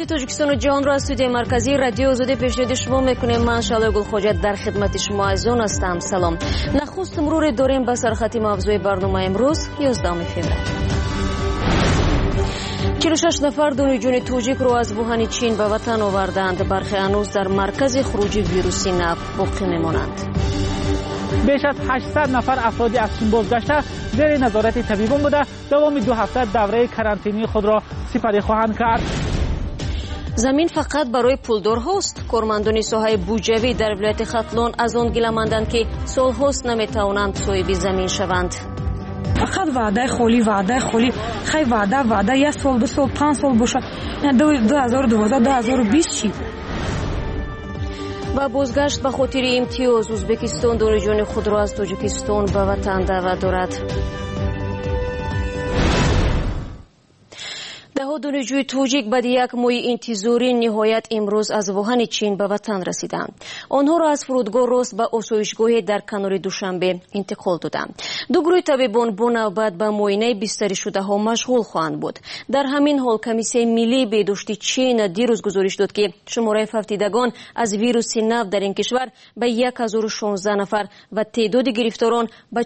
اطلاعات تاجیکستان و جهان را از استودیوی مرکزی رادیو آزادی پیشنهاد شما میکنیم. من شعله گلخواجت در خدمت شما از اون هستم. سلام. نخست مرور داریم به سرخط موضوع برنامه امروز 11 فوریه. 46 نفر دانشجوی تاجیک رو از ووهان چین به وطن آوردند. برخی هنوز در مرکز خروج ویروسی نو باقی میمانند. بیش از 800 نفر افرادی از چین بازگشته زیر نظارت طبیبان بوده دوام 2 هفته دوره کرانتینی خود را سپری خواهند کرد. زمین فقط برای پولدارهاست. کارمندان ساحه بوجوی در ولایت ختلان از آن گله‌مندند که سالهاست نمیتوانند صاحب زمین شوند. فقط وعده خالی خیلی وعده 1 سال 2 سال 5 سال باشه. 2012 2020 چی؟ با بازگشت به خاطر امتیاز ازبکستان دانشجویان خود را از تاجیکستان به وطن دعوت دارد. دهها دانشجوی تاجیک بعد یک ماه انتظاری نهایت امروز از ووهان چین به وطن رسیدند. آنها را از فرودگاه راست به آسایشگاه در کنار دوشنبه انتقال دادند. دو گروه طبیبان با نوبت به معاینه بستری شده ها مشغول خواهند بود. در همین حال کمیسیون ملی بهداشتی چین دیروز گزارش داد که شماره فوتیدگان از ویروس نو در این کشور به 1016 نفر و تعداد گرفتاران به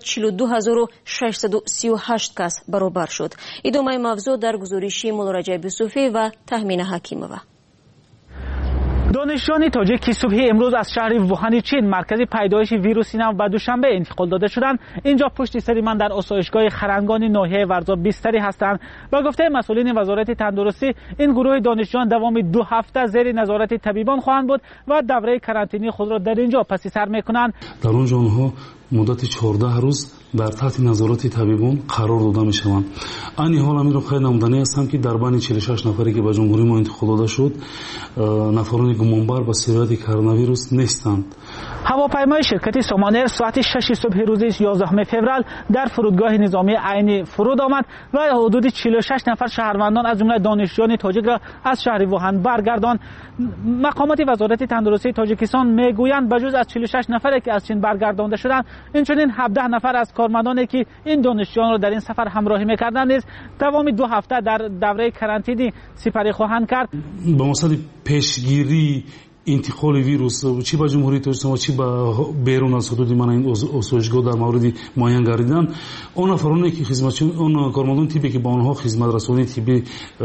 42638 کس برابر شد. ادامه موضوع در گزارش رجب یوسفی و تهمین حکیموه. دانشجویان تاجیک که صبح امروز از شهر ووهان چین مرکز پیدایش ویروس نو به دوشنبه انتقال داده شدند. اینجا پشت سر من در آسایشگاه خرنگان ناحیه ورزا بستری هستند. با گفته مسئولین وزارت تندرستی این گروه دانشجویان دوام 2 هفته زیر نظارت طبیبان خواهند بود و دوره کرانتینی خود را در اینجا پس سر میکنند. در اونجا آنها مدت 14 روز در تحت نظارت طبیبان قرار داده می شوند. این حال امیر خیلی نمودنی هستم که در بین 46 نفری که به جمهوری ما انتخاب داده شد نفران گمانبر به سریت کرونا ویروس نیستند. هواپیمای شرکت سامانر ساعت 6 صبح روز 11 فوریه در فرودگاه نظامی عینی فرود آمد و حدود 46 نفر شهروندان از جمله دانشجویان تاجیک را از شهر ووهان برگرداند. مقامات وزارت تندرستی تاجیکستان میگویند بجز از 46 نفری که از چین برگردانده شدند، اینچنین 17 نفر از کارمندانی که این دانشجویان را در این سفر همراهی می‌کردند نیز دوام 2 هفته در دوره کرانتینی سپری خواهند کرد. به مقصد پیشگیری انتقال ویروس چی به جمهوری تاجیکستان چی به بیرون از حدود من این آسایشگاه در مورد معاین گردیدن اون افرادی که خدمتچیان اون کارمندان طبی که با آنها خدمت رسانی طبی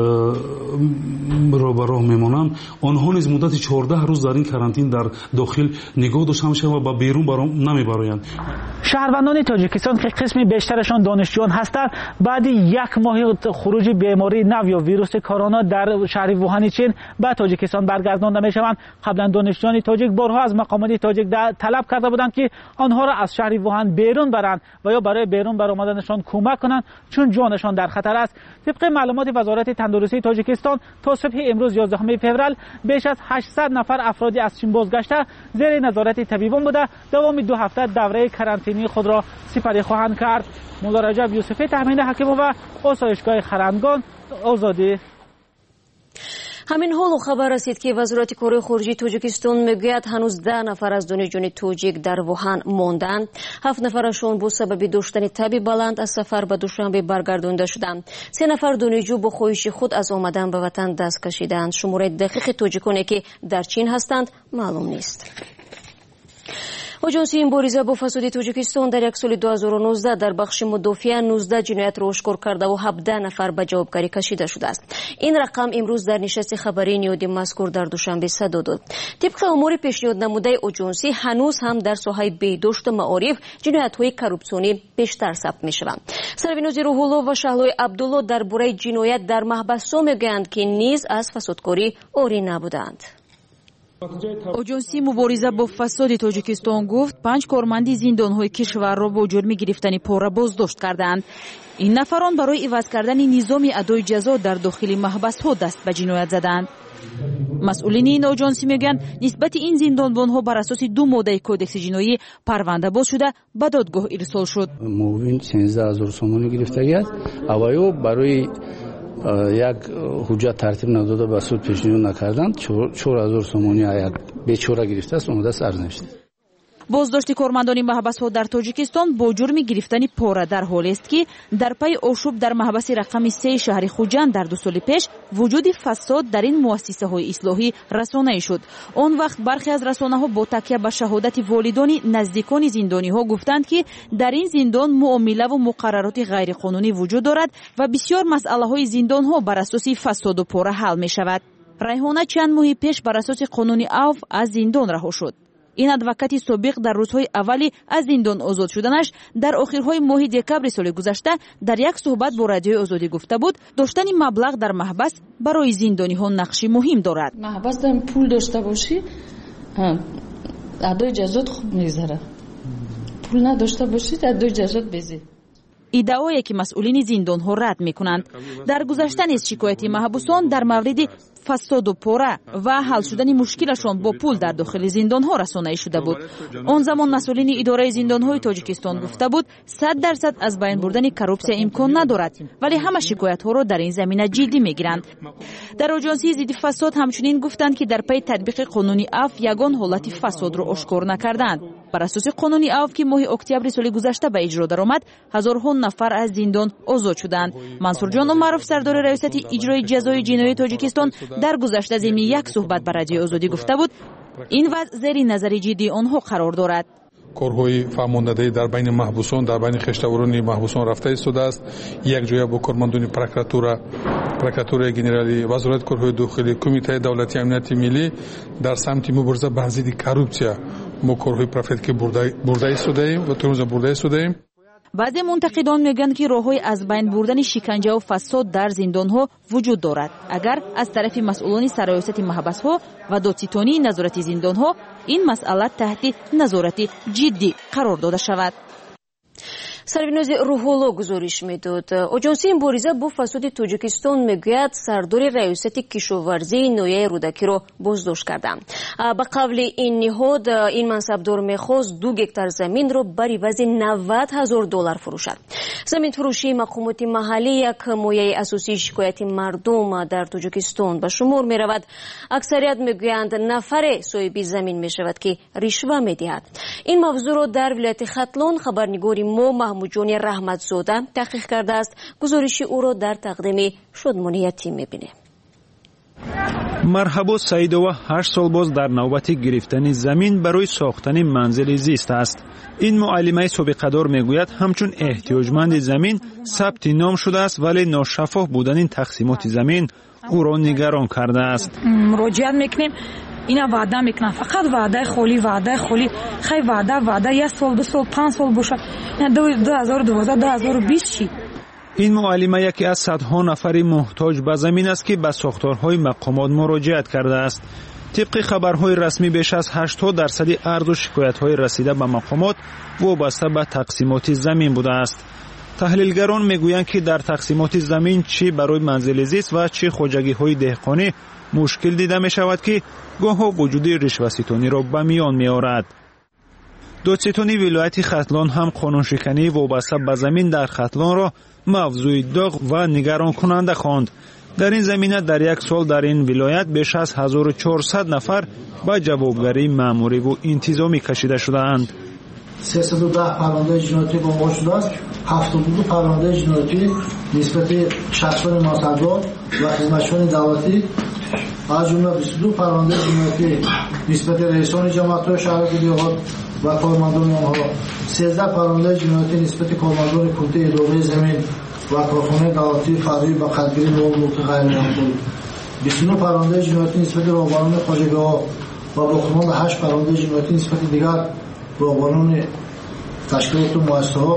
را به راه میمانند آنها نیز مدت 14 روز در این کرانتین در داخل نگاه داشته میشوند و به بیرون نمیبرند. شهروندان تاجیکستان که قسمی بیشترشان دانشجویان هستند بعد 1 ماه خروج بیماری نو یا ویروس کرونا در شهر ووهان چین به تاجیکستان برگردانده میشوند. قبلا دانشجویان تاجیک بارها از مقامات تاجیک طلب کرده بودند که آنها را از شهر ووهان بیرون برند و یا برای بیرون برآمدنشان کمک کنند چون جانشان در خطر است. طبق معلومات وزارت تندرستی تاجیکستان تا صبح امروز 11 فوریه بیش از 800 نفر افرادی از چین بازگشته زیر نظارت طبیبان بوده دوام 2 هفته دوره کرانتینی خود را سپری خواهند کرد. مولا رجب یوسفی، تهمین حکیموه، آسایشگاه خرنگان، آزادی. همین حال خبر رسید که وزارت کار خارجه تاجیکستان میگوید هنوز 10 نفر از دانشجویان تاجیک در ووهان ماندند. 7 نفرشان با سبب داشتن تب بلند از سفر به دوشنبه برگردانده شدند. 3 نفر دانشجو با خواهش خود از آمدن به وطن دست کشیدند. شماره دقیق تاجیکانی که در چین هستند معلوم نیست. آژانس مبارزه با فساد تاجیکستان در یک سال 2019 در بخش مدافع 19 جنایت را آشکار کرده و 17 نفر به جوابگری کشیده شده است. این رقم امروز در نشست خبری نیادی مذکور در دوشنبه صادر شد. طبق امور پیشنهاد نموده آژانس هنوز هم در ساحه بهداشت و معارف جنایت‌های کورپسیونی بیشتر ثبت می‌شوند. سرورنوز روح الله و شهلای عبدالله درباره جنایت در محبس‌ها میگویند که نیز از فسادکاری عاری نبودند. آژانس مبارزه با فساد تاجیکستان گفت 5 کارمندی زندان‌های کشور را با جرم گرفتن پاره بازداشت کردند. این نفران برای عوض کردن نظام ادای جزا در داخل محبس‌ها دست به جنایت زدند. مسئولین این آژانس میگویند نسبت این زندانبان‌ها بر اساس 2 ماده کودکس جنایی پرونده باز شده به دادگاه ارسال شد. موین 13000 سومانی گرفتاری است. اوایو برای یک حجت ترتیب نداده به سود پیشنهاد نکردند. 4000 سومانی یک بیچاره گرفته است اومده سرنوشت. боздошти кормандони маҳбасҳо дар тоҷикистон бо ҷурми гирифтани пора дар ҳоле аст ки дар пайи ошӯб дар маҳбаси рақами 3 шаҳри хуҷанд дар 2 соли пеш вуҷуди фасод дар ин муассисаҳои ислоҳӣ расонаӣ шуд. Он вақт бархе аз расонаҳо бо такя ба шаҳодати волидони наздикони зиндониҳо гуфтанд ки дар ин зиндон муомиlavу муқаррароти ғайриқонунӣ вуҷуд дорад ва бисёр масъалаҳои зиндонҳо бар асоси фасоду пора ҳал мешавад. Райҳона чанд моҳи пеш бар асоси қонуни авф аз зиндон раҳо шуд. ин адвокати собиқ дар рӯзҳои аввали аз зиндон озод шуданаш дар охирҳои моҳи декабри соли гузашта дар як суҳбат бо радиои озодӣ гуфта буд доштани маблағ дар маҳбас барои зиндониҳо нақши муҳим дорад. маҳбас дар пул дошта бошӣ адои ҷазоат хуб мегзарад, пул надошта бошӣ адои ҷазоат безе. иддаое ки масъулини зиндонҳо рад мекунанд. дар гузашта низ шикояти маҳбусон дар мавриди фасоду пора ва ҳал шудани мушкилашон бо пул дар дохили зиндонҳо расонаӣ шуда буд. он замон масъулини идораи зиндонҳои тоҷикистон гуфта буд 100% аз байн бурдани коррупсия имкон надорад, вале ҳама шикоятҳоро дар ин замина ҷиддӣ мегиранд. дар оҷонсии зидди фасод ҳамчунин гуфтанд ки дар пайи татбиқи қонуни авф ягон ҳолати фасодро ошкор накарданд. бар асоси қонуни авф ки моҳи октябри соли гузашта ба иҷро даромад, ҳазорҳо нафар аз зиндон озод шуданд. мансурҷон умаров сардори раёсати иҷрои ҷазои ҷиноии тоҷикистон дар гузашта зимни як суҳбат ба радиои озодӣ гуфта буд ин вазъ зери назари ҷиддии онҳо қарор дорад. корҳои фаҳмондадаӣ дар байни маҳбусон дар байни хештаварони маҳбусон рафта истодааст. якҷоя бо кормандони прокуратураи генералӣ, вазорати корҳои дохилӣ, кумитаи давлати амнияти миллӣ дар самти мубориза ба зидди коррупсия мо корҳои профилки бурда истодаем ва турмуза бурда истодаем. баъзе мунтақидон мегӯянд ки роҳҳои аз байн бурдани шиканҷаву фасод дар зиндонҳо вуҷуд дорад агар аз тарафи масъулони сарраёсати маҳбасҳо ва додситонии назорати зиндонҳо ин масъала таҳти назорати ҷиддӣ қарор дода шавад. сарвинози рӯҳулло гузориш медод. оҷонсии мубориза бо фасоди тоҷикистон мегӯяд сардори раёсати кишоварзии ноҳияи рӯдакиро боздошт карда. ба қавли ин ниҳод ин мансабдор мехост 2 гектар заминро бар ивази $90,000 фурӯшад. заминфурӯшии мақомоти маҳаллӣ як мояи асосии шикояти мардум дар тоҷикистон ба шумор меравад. аксарият мегӯянд нафаре соҳиби замин мешавад ки ришва медиҳад. ин мавзӯъро дар вилояти хатлон хабарнигори мо маҳмуҷони раҳматзода таҳқиқ кардааст. гузориши ӯро дар тақдими шодмони ятим мебинем. марҳабо саидова 8 сол боз дар навбати гирифтани замин барои сохтани манзили зист аст. ин муаллимаи собиқадор мегӯяд ҳамчун эҳтиёҷманди замин сабти ном шудааст, вале ношаффоф будани тақсимоти замин ӯро нигарон кардааст. муроҷиат мекунем, ина ваъда мекунам, фақат ваъдаи холӣ хай ваъда 1 сол 2 сол 5 сол боша. 2012 2020 чи ин муаллима яке аз садҳо нафари муҳтоҷ ба замин аст ки ба сохторҳои мақомот муроҷиат кардааст. тибқи хабарҳои расмӣ беш аз 80% арзу шикоятҳои расида ба мақомот вобаста ба тақсимоти замин будааст. таҳлилгарон мегӯянд ки дар тақсимоти замин чӣ барои манзили зист ва чӣ хоҷагиҳои деҳқонӣ мушкил дида мешавад ки гоҳо вуҷуди ришваситониро ба миён меорад. додситони вилояти хатлон ҳам қонуншикании вобаста ба замин дар хатлонро мавзӯи доғ ва нигаронкунанда хонд. дар ин замина дар як сол дар ин вилоят беш аз 1400 нафар ба ҷавобгарии маъмуриву интизомӣ кашида шудаанд. 310 парвандаи ҷиноятӣ оғоз шудааст. 72 парвандаи ҷиноятӣ нисбати шахсони масъулдор ва хизматчиёни давлатӣ, аз ҷумла 22 парвандаи ҷиноятӣ нисбати раисони ҷамоатҳои шаҳрати деҳот ва кормандони онҳо, 13 парвандаи ҷиноятӣ нисбати кормандони кумитаи идораи замин ва корхонаи давлатии фаръӣ ба қадгирии мол-мулки ғайриманқулӣ, 29 парвандаи ҷиноятӣ нисбати роҳбарони хоҷагоҳҳо ва боқимонда 8 парвандаи ҷиноятӣ нисбати дигар роҳбарони ташкилоту муассисаҳо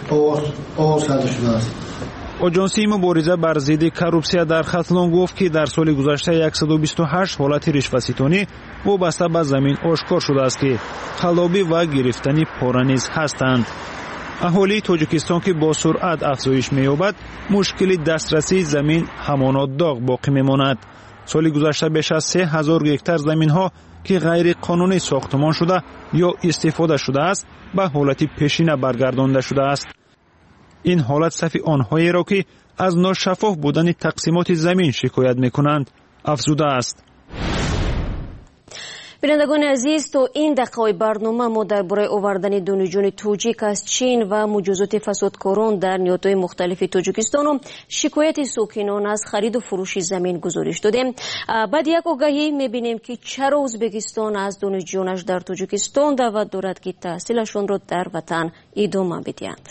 оғоз карда шудааст. оҷонсии мубориза бар зидди коррупсия дар хатлон гуфт ки дар соли гузашта 128 ҳолати ришваситонӣ вобаста ба замин ошкор шудааст ки халобӣ ва гирифтани пора низ ҳастанд. аҳолии тоҷикистон ки бо суръат афзоиш меёбад, мушкили дастрасии замин ҳамоно доғ боқӣ мемонад. соли гузашта беш аз 3000 гектар заминҳо ки ғайриқонунӣ сохтмон шуда ё истифода шудааст, ба ҳолати пешина баргардонда шудааст. ин ҳолат сафи онҳоеро ки аз ношаффоф будани тақсимоти замин шикоят мекунанд афзудааст. بینندگان عزیز، تو این دقیقه برنامه ما درباره آوردن دانشجویان توجیک از چین و مجازات فسادکاران در نهادهای مختلف تاجیکستان و شکایت ساکنان از خرید و فروش زمین گزارش دادیم. بعد یک آگهی میبینیم که چرا ازبکستان از دانشجویانش در تاجیکستان دعوت دارد که تحصیلشان را در وطن ادامه بدهند.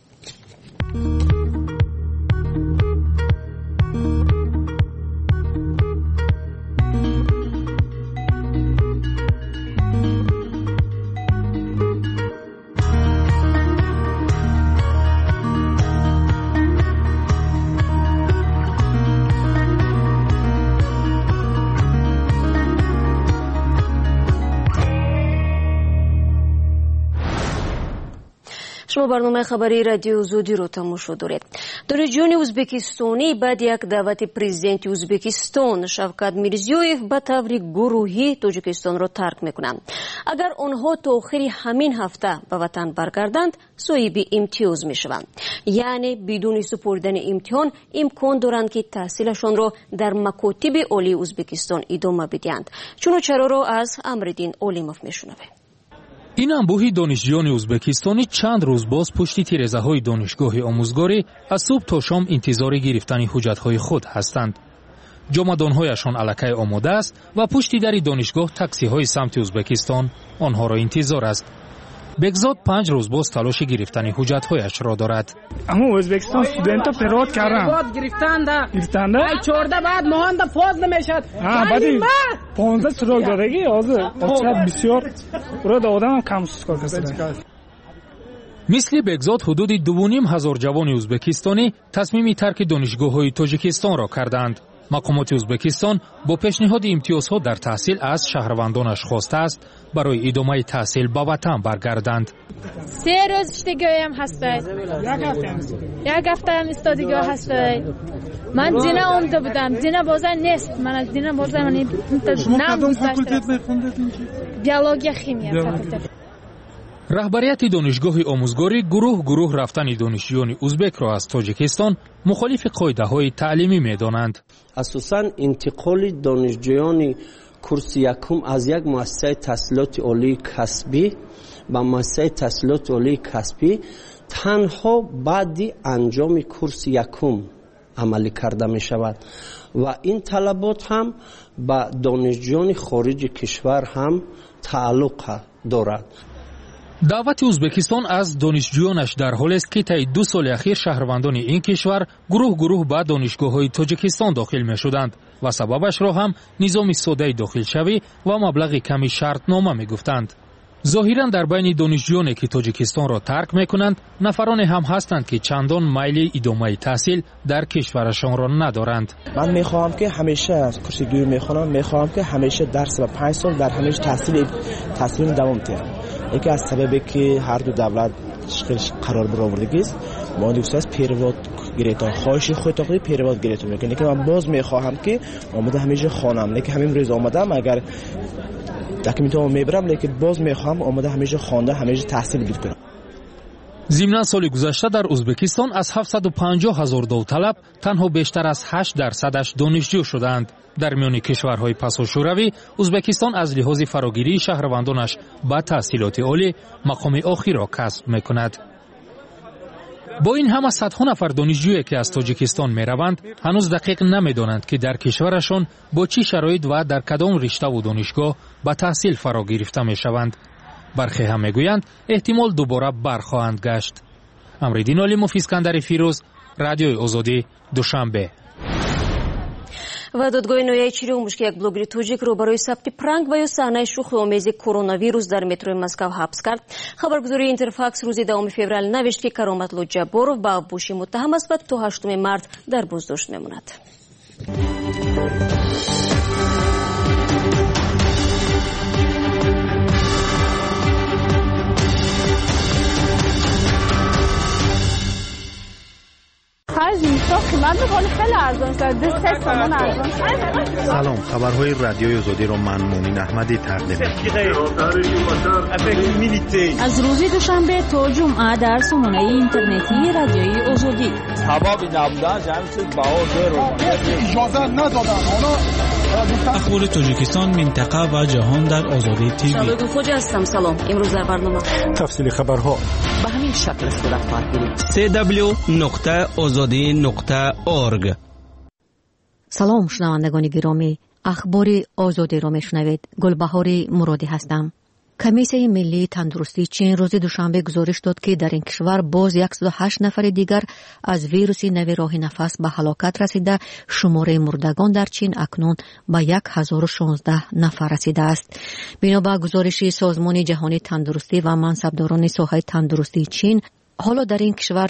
شما برنامه خبری رادیو زودی رو تماشا دارید. دانشجویان ازبکستانی بعد یک دعوت پرزیدنت ازبکستان شوکت میرزیویف به طور گروهی تاجیکستان را ترک میکنند. اگر آنها تا آخر همین هفته به وطن برگردند صاحب امتیاز میشوند، یعنی بدون سپردن امتحان امکان دارند که تحصیلشان را در مکاتب عالی ازبکستان ادامه بدهند. چرا را از امردین اولیموف میشنویم. این انبوه دانشجویان ازبکستانی چند روز باز پشت تیره‌های دانشگاه آموزگاری از صبح تا شام انتظار گرفتن حجت‌های خود هستند. جامدان‌هایشان الکی آماده است و پشت در دانشگاه تاکسی‌های سمت ازبکستان آنها را انتظار است. بگزاد 5 روز باز تلاش گرفتن حجت‌هایش را دارد. اما ازبکستان استودنتا پرود کردن. گرفتند. 14 بعد مهند پاز نمیشد. بعدی 15 سراغ دارگی حاضر. بسیار برای آدم کم کار کردن. مثل بگزاد حدود 2,500 جوان ازبکستانی تصمیم ترک دانشگاه‌های تاجیکستان را کردند. مقامات ازبکستان با پیشنهاد امتیازها در تحصیل از شهروندانش خواسته است برای ادامه تحصیل به وطن برگردند. 3 روز اشتگاهیم هستید. یک هفته هم استادگاه هستید. من دینا آمده بودم. دینا بازن نیست. من از دینا بازن نام گذاشتم. بیولوژی شیمی فاکولته. رهبریت دانشگاه آموزگاری گروه رفتن دانشجویان ازبک را از تاجیکستان مخالف قاعده‌های تعلیمی می‌دانند. اساساً انتقال دانشجویان کورس یکم از یک مؤسسه تحصیلات عالی کسبی به مؤسسه تحصیلات عالی کسبی تنها بعد انجام کورس یکم عملی کرده می شود و این طلبات هم به دانشجویان خارج کشور هم تعلق دارد. دعوت ازبکستان از دانشجویانش در حالی است که طی 2 سال اخیر شهروندان این کشور گروه به دانشگاه‌های تاجیکستان داخل می‌شدند و سببش را هم نظام ساده داخل شوی و مبلغ کمی شرطنامه می‌گفتند. ظاهراً در بین دانشجویانی که تاجیکستان را ترک می‌کنند نفرانی هم هستند که چندان میل ادامه تحصیل در کشورشان را ندارند. من می‌خواهم که همیشه از کورس دوم می‌خوام که همیشه درس و 5 سال در همیشه تحصیل دوام دهم. یکی از سببی که هر دو دولت قرار برآوردگی است ما دوست است پیرواد گرفتن خواهش خود تقریبا پیرواد گرفتم میکنه که من باز میخواهم که آمده همیشه خانم لیکن همین روز آمدم اگر دکمنتو میبرم لیکن باز میخوام آمده همیشه خوانده همیشه تحصیل بکنم. ضمن سال گذشته در ازبکستان از 750,000 داوطلب تنها بیشتر از 8% دانشجو شدند. در میان کشورهای پساشوروی ازبکستان از لحاظ فراگیری شهروندانش به تحصیلات عالی مقام آخر را کسب میکند. با این همه صدها نفر دانشجویی که از تاجیکستان میروند هنوز دقیق نمیدانند که در کشورشان با چه شرایط و در کدام رشته و دانشگاه به تحصیل فرا گرفته میشوند. برخی هم میگویند احتمال دوباره برخواهند گشت. امردین اولیموف، اسکندر فیروز، رادیوی آزادی، دوشنبه. و دادگاه نویای چیریومش که یک بلوگر توجیک رو برای ثبت پرانک و یا صحنه شوخی آمیز کرونا ویروس در مترو مسکو حبس کرد. خبرگزاری اینترفاکس روز 2 فوریه نوشت که کرامتلو جبارов با بوشی متهم است و تا 8 مارس در بازداشت میماند. سلام، خبرهای رادیوی آزادی را من مومن احمدی تقدیم می‌کنم. از روز دوشنبه تا جمعه در سامانه اینترنتی رادیوی آزادی. سبب نبودن جمعیت باور رو اجازه ندادن. اخبار تاجیکستان، منطقه و جهان در آزادی تیوی. شبکه خوج هستم. سلام. امروز در برنامه تفصیل خبرها به همین شکل صورت خواهد گرفت. www.azadi.org. سلام شنوندگان گرامی، اخبار آزادی را میشنوید. گلبهار مرادی هستم. کمیسیون ملی تندرستی چین روز دوشنبه گزارش داد که در این کشور باز 108 نفر دیگر از ویروس نو راه نفس به هلاکت رسیده. شماره مردگان در چین اکنون به 1016 نفر رسیده است. بنابر گزارش سازمان جهانی تندرستی و منصبداران ساحه تندرستی چین، حالا در این کشور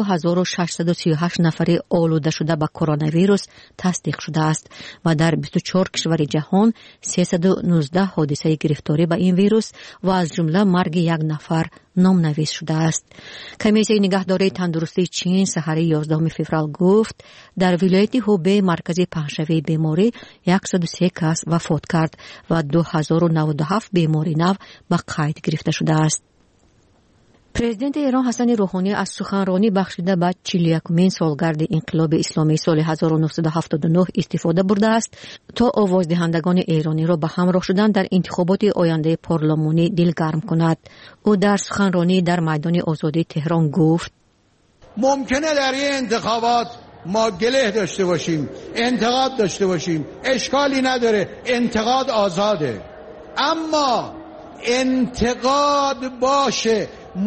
42638 نفر آلوده شده به کرونا ویروس تصدیق شده است و در 24 کشور جهان 319 حادثه گرفتاری به این ویروس و از جمله مرگ 1 نفر نامنویس شده است. کمیسیون نگهداری تندرستی چین سحر 11 فوریه گفت در ولایت هوبی مرکز پنجشنبه بیماری 103 کس وفات کرد و 2097 بیماری نو به قید گرفته شده است. پرزیدنت ایران حسن روحانی از سخنرانی بخشیده به 41مین سالگرد انقلاب اسلامی سال 1979 استفاده برده است تا آوازدهندگان ایرانی را به همراه شدن در انتخابات آینده پارلمانی دلگرم کند. او در سخنرانی در میدان آزادی تهران گفت: ممکنه در این انتخابات ما گله داشته باشیم، انتقاد داشته باشیم، اشکالی نداره، انتقاد آزاده، اما انتقاد باشه،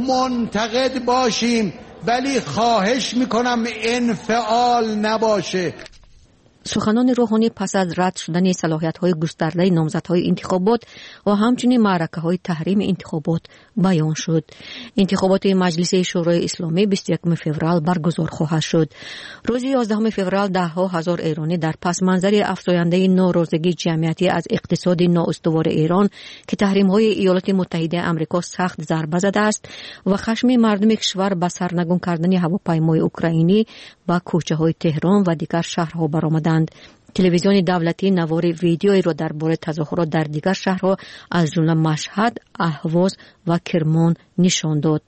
منتقد باشیم، ولی خواهش میکنم انفعال نباشه. سخنان روحانی پس از رد شدن صلاحیت‌های گسترده نامزدهای انتخابات و همچنین معرکه‌های تحریم انتخابات بیان شد. انتخابات مجلس شورای اسلامی 21 فوریه برگزار خواهد شد. روز 11 فوریه ده‌ها هزار ایرانی در پس منظر افزاینده ناراضگی جمعیتی از اقتصاد نااستوار ایران که تحریم‌های ایالات متحده آمریکا سخت ضربه زده است و خشم مردم کشور به سرنگون کردن هواپیمای اوکراینی با کوچه‌های تهران و دیگر شهرها برآمدند. تلویزیون دولتی نوار ویدیویی را درباره تظاهرات در دیگر شهرها از جمله مشهد، اهواز و کرمان نشان داد.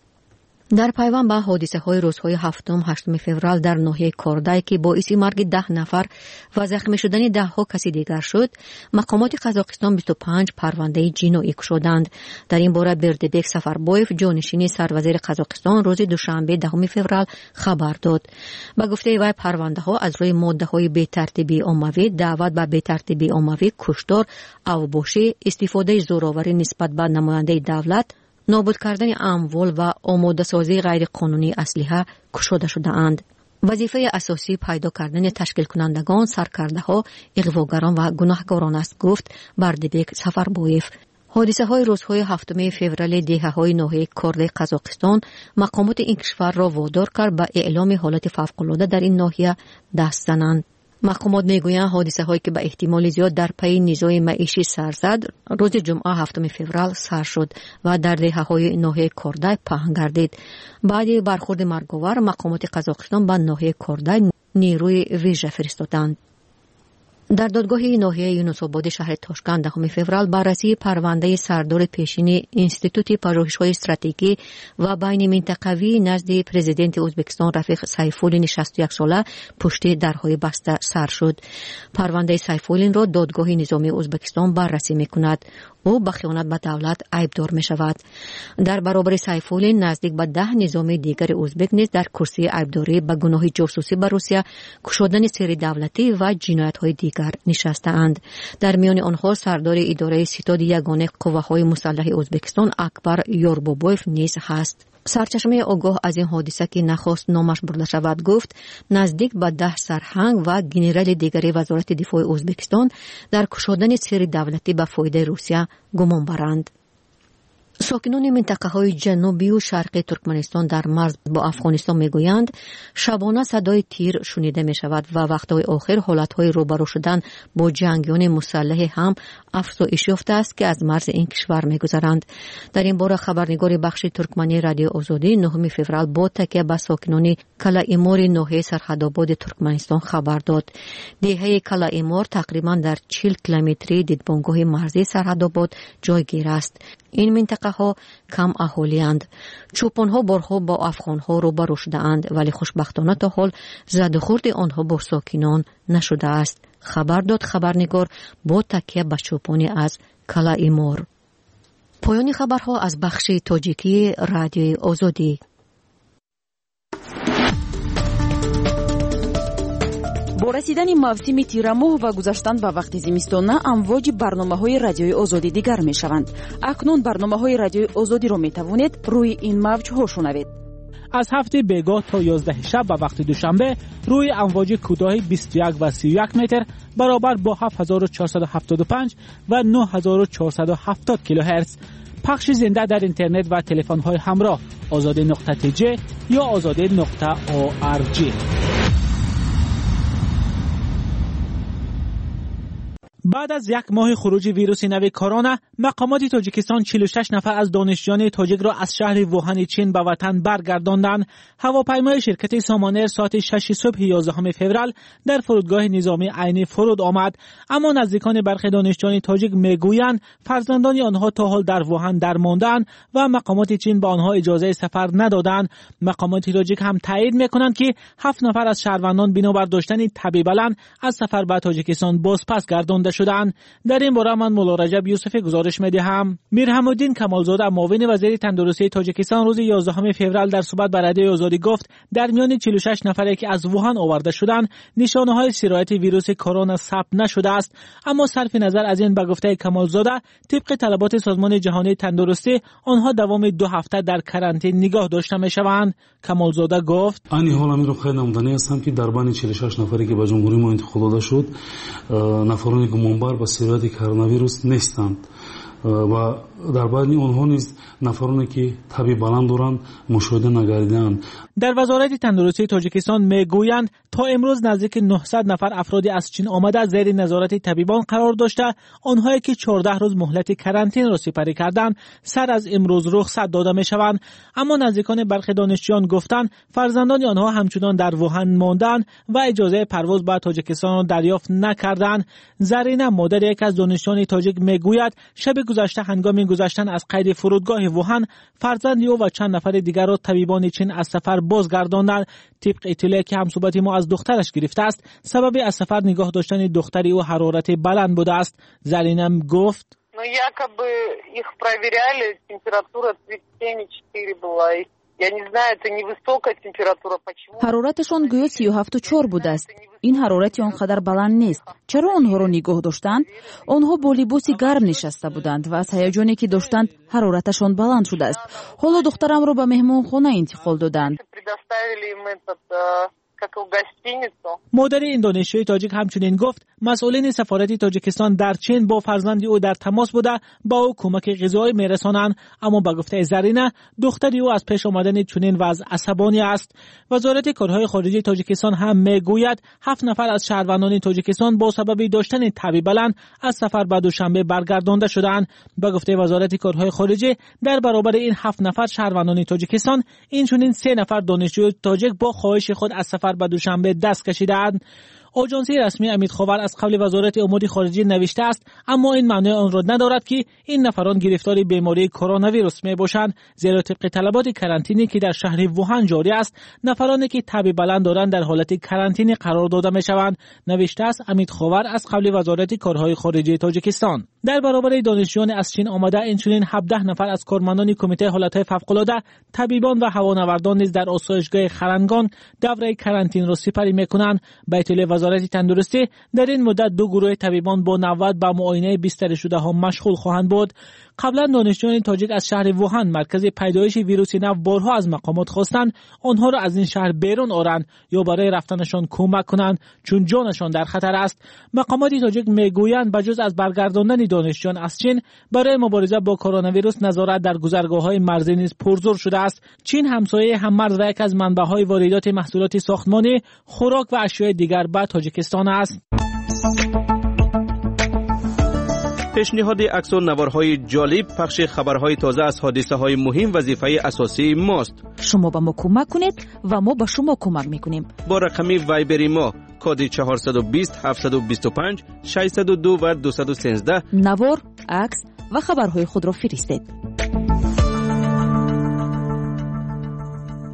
در پیوند به حادثه‌های روزهای 7 8 فوریه در ناحیه کاردای که باعث مرگ 10 نفر و زخمی شدن 10 کسی دیگر شد، مقامات قزاقستان 25 پرونده جنایی گشودند. در این باره بردبک سفربایف جانشین سروزیر قزاقستان روز دوشنبه 10 فوریه خبر داد. به گفته وی پرونده‌ها از روی ماده‌های بی‌ترتیبی عمومی، دعوت به بی‌ترتیبی عمومی، کشتار، اوباشی، استفاده زورآوری نسبت به نماینده دولت، نابود کردن اموال و آماده سازی غیر قانونی اسلحه گشوده شده اند. وظیفه اساسی پیدا کردن تشکیل کنندگان، سرکرده ها، اغواگران و گناهکاران است، گفت بردبک سفربایف. حادثه های روزهای 7 فوریه دهه های ناحیه کارد قزاقستان مقامات این کشور را وادار کرد به اعلام حالت فوق‌العاده در این ناحیه دست زنند. مقامات میگویند حادثه هایی که به احتمال زیاد در پی نزاع معیشی سر زد روز جمعه 7 فوریه سر شد و در دهه های ناحیه کاردای پهن گردید. بعد برخورد مرگاور مقامات قزاقستان به ناحیه کاردای نیروی ویژه فرستادند. در دادگاه ناحیه یونس‌آباد شهر تاشکند 10 فوریه بررسی پرونده سردار پیشین انستیتوت پژوهش‌های استراتژیکی و بین منطقوی نزد پرزیدنت ازبکستان رفیق سیفالدین 61 ساله پشت درهای بسته سر شد. پرونده سیفالدین را دادگاه نظامی ازبکستان بررسی می‌کند. او به خیانت به دولت عیبدار می‌شود. در برابر سیفالدین نزدیک به 10 نظامی دیگر ازبک نیز در کرسی عیبداری به گناه جاسوسی به روسیه، گشودن سری دولتی و جنایت‌های دیگر نشسته‌اند. در میان آنها سردار اداره ستاد یگانه قوه‌های مسلح ازبکستان اکبر یوربوبویف نیز هست. سرچشمه آگاه از این حادثه که نخواست نامش برده شود گفت نزدیک به 10 سرهنگ و گنرال دیگری وزارت دفاع ازبکستان در گشودن سری دولتی به فایده روسیه گمان برند. ساکنان منطقه‌های جنوبی و شرقی ترکمنستان در مرز با افغانستان میگویند شبانه صدای تیر شنیده می شود و وقتهای آخر حالتهای روبرو شدن با جنگیان مسلح هم افزایش یافته است که از مرز این کشور میگذرند. در این باره خبرنگار بخش ترکمنی رادیو آزادی 9 فوریه با تکیه به ساکنان کلاایمار ناحیه سرحدآباد ترکمنستان خبر داد. دهه کلاایمار تقریبا در 40 کیلومتری دیدبانگاه مرزی سرحدآباد جایگیر است. این منطقه ها کم اهالی‌اند. چوپان‌ها بارها با افغان‌ها روبرو شده‌اند ولی خوشبختانه تا حال زد و خورد آنها با ساکنان نشده است. خبر داد خبرنگار با تکیه به چوپانی از کلای مور. پایان خبرها از بخش تاجیکی رادیوی آزادی. با رسیدن موسم تیرماه و گذشتن به وقت زمستان امواج برنامه‌های رادیوی آزادی دیگر می‌شوند. اکنون برنامه‌های رادیوی آزادی را می‌توانید روی این موج‌ها شنوید. از هفته بیگاه تا 11 شب به وقت دوشنبه روی امواج کوتاه 21 و 31 متر برابر با 7475 و 9470 کیلوهرتز. پخش زنده در اینترنت و تلفن‌های همراه azadi.tj یا azadi.org. بعد از یک ماه خروج ویروس نو کرونا، مقامات تاجیکستان 46 نفر از دانشجویان تاجیک را از شهر ووهان چین به وطن برگرداندند. هواپیمای شرکت سامانر ساعت 6 صبح 11 فوریه در فرودگاه نظامی عینی فرود آمد، اما نزدیکان برخی دانشجویان تاجیک میگویند فرزندان آنها تا حال در ووهان درماندند و مقامات چین به آنها اجازه سفر ندادند. مقامات تاجیک هم تایید می‌کنند که 7 نفر از شهروندان بنابر داشتن تبی بلند از سفر به تاجیکستان بازپس گردانده شدند. در این باره من مولا رجب یوسف گزارش می‌دهم. میرحم‌الدین کمالزاده معاون وزیر تندرستی تاجیکستان روز 11 فوریه در صحبت با رادیوی آزادی گفت در میان 46 نفری که از ووهان آورده شدند نشانه‌های سرایت ویروس کرونا ثبت نشده است، اما صرف نظر از این به گفته کمالزاده طبق طلبات سازمان جهانی تندرستی آنها دوام 2 هفته در کرانتین نگاه داشته می‌شوند. کمالزاده گفت این حال امیر خیر نمودنی هستم که در بین 46 نفری که به جمهوری ما انتخاب داده شد نفرانی گمانبر به سرایت کرونا ویروس نیستند و در بین آنها نیز نفرانی که تبی بلند دارند مشاهده نگردیدند. در وزارت تندرستی تاجیکستان میگویند تا امروز نزدیک 900 نفر افرادی از چین آمده زیر نظارت طبیبان قرار داشته. آنهایی که 14 روز مهلت کرانتین را سپری کردند سر از امروز رخصت داده میشوند، اما نزدیکان برخی دانشجویان گفتند فرزندان آنها همچنان در ووهان ماندند و اجازه پرواز به تاجیکستان را دریافت نکردند. زرینه مادر یک از دانشجویان تاجیک میگوید شب گذشته هنگام گذشتن از قید فرودگاه ووهان فرزند او و چند نفر دیگر را طبیبان چین از سفر بازگرداندند. طبق اطلاعی که همصحبت ما از دخترش گرفته است سبب از سفر نگاه داشتن دختری او حرارت بلند بوده است. زرینم گفت якобы их проверяли, температура 37,4 была. Я не знаю, это невысокая температура. Почему? حرارتشان گویا 37.4 بوده است. این حرارت آنقدر بلند نیست. چرا آنها را نگاه داشتند؟ آنها با لباسی گرم نشسته بودند و از هیجانی که داشتند حرارتشان بلند شده است. حالا دخترم را به مهمانخانه انتقال دادند. مادر این دانشجوی تاجیک همچنین گفت مسئولین سفارت تاجیکستان در چین با فرزند او در تماس بوده با او کمک غذایی میرسانند، اما به گفته زرینه دختری او از پیش آمدن چنین وضع عصبانی است. وزارت کارهای خارجه تاجیکستان هم میگوید 7 نفر از شهروندان تاجیکستان با سبب داشتن تبی بلند از سفر به دوشنبه برگردانده شدند. به گفته وزارت کارهای خارجه در برابر این 7 نفر شهروندان تاجیکستان این چنین 3 نفر دانشجوی تاجیک با خواهش خود از سفر به دوشنبه دست کشیدند. آژانسی رسمی امیدخاور از قبل وزارت امور خارجه نوشته است، اما این معنی آن را ندارد که این نفران گرفتار بیماری کرونا ویروس می باشند، زیرا طبق طلبات کرانتینی که در شهر ووهان جاری است نفرانی که تب بلند دارند در حالت کرانتینی قرار داده می شوند، نوشته است امیدخاور از قبل وزارت کارهای خارجه تاجیکستان. در برابر دانشجویان از چین آمده اینچنین 17 نفر از کارمندان کمیته حالتهای فوق‌العاده، طبیبان و هوانوردان نیز در آسایشگاه خرنگان دوره کرانتین را سپری می‌کنند. به اطلاع وزارت تندرستی در این مدت 2 گروه طبیبان با 90 به معاینه بستر شده ها مشغول خواهند بود. قبلا دانشجویان تاجیک از شهر ووهان مرکز پیدایش ویروس نو بارها از مقامات خواستند آنها را از این شهر بیرون آورند یا برای رفتنشان کمک کنند چون جانشان در خطر است. مقامات تاجیک میگویند بجز از برگرداندن دانشجویان از چین برای مبارزه با کرونا ویروس نظارت در گذرگاه‌های مرزی نیز پرزور شده است. چین همسایه هم‌مرز و یک از منبع‌های واردات محصولات ساختمانی، خوراک و اشیاء دیگر به تاجیکستان است. پیشنهاد عکس و نوارهای جالب، پخش خبرهای تازه از حادثه‌های مهم وظیفه اساسی ماست. شما به ما کمک کنید و ما به شما کمک میکنیم. با رقم وایبری ما کد 420 725 602 و 213 نوار، عکس و خبرهای خود را فرستید.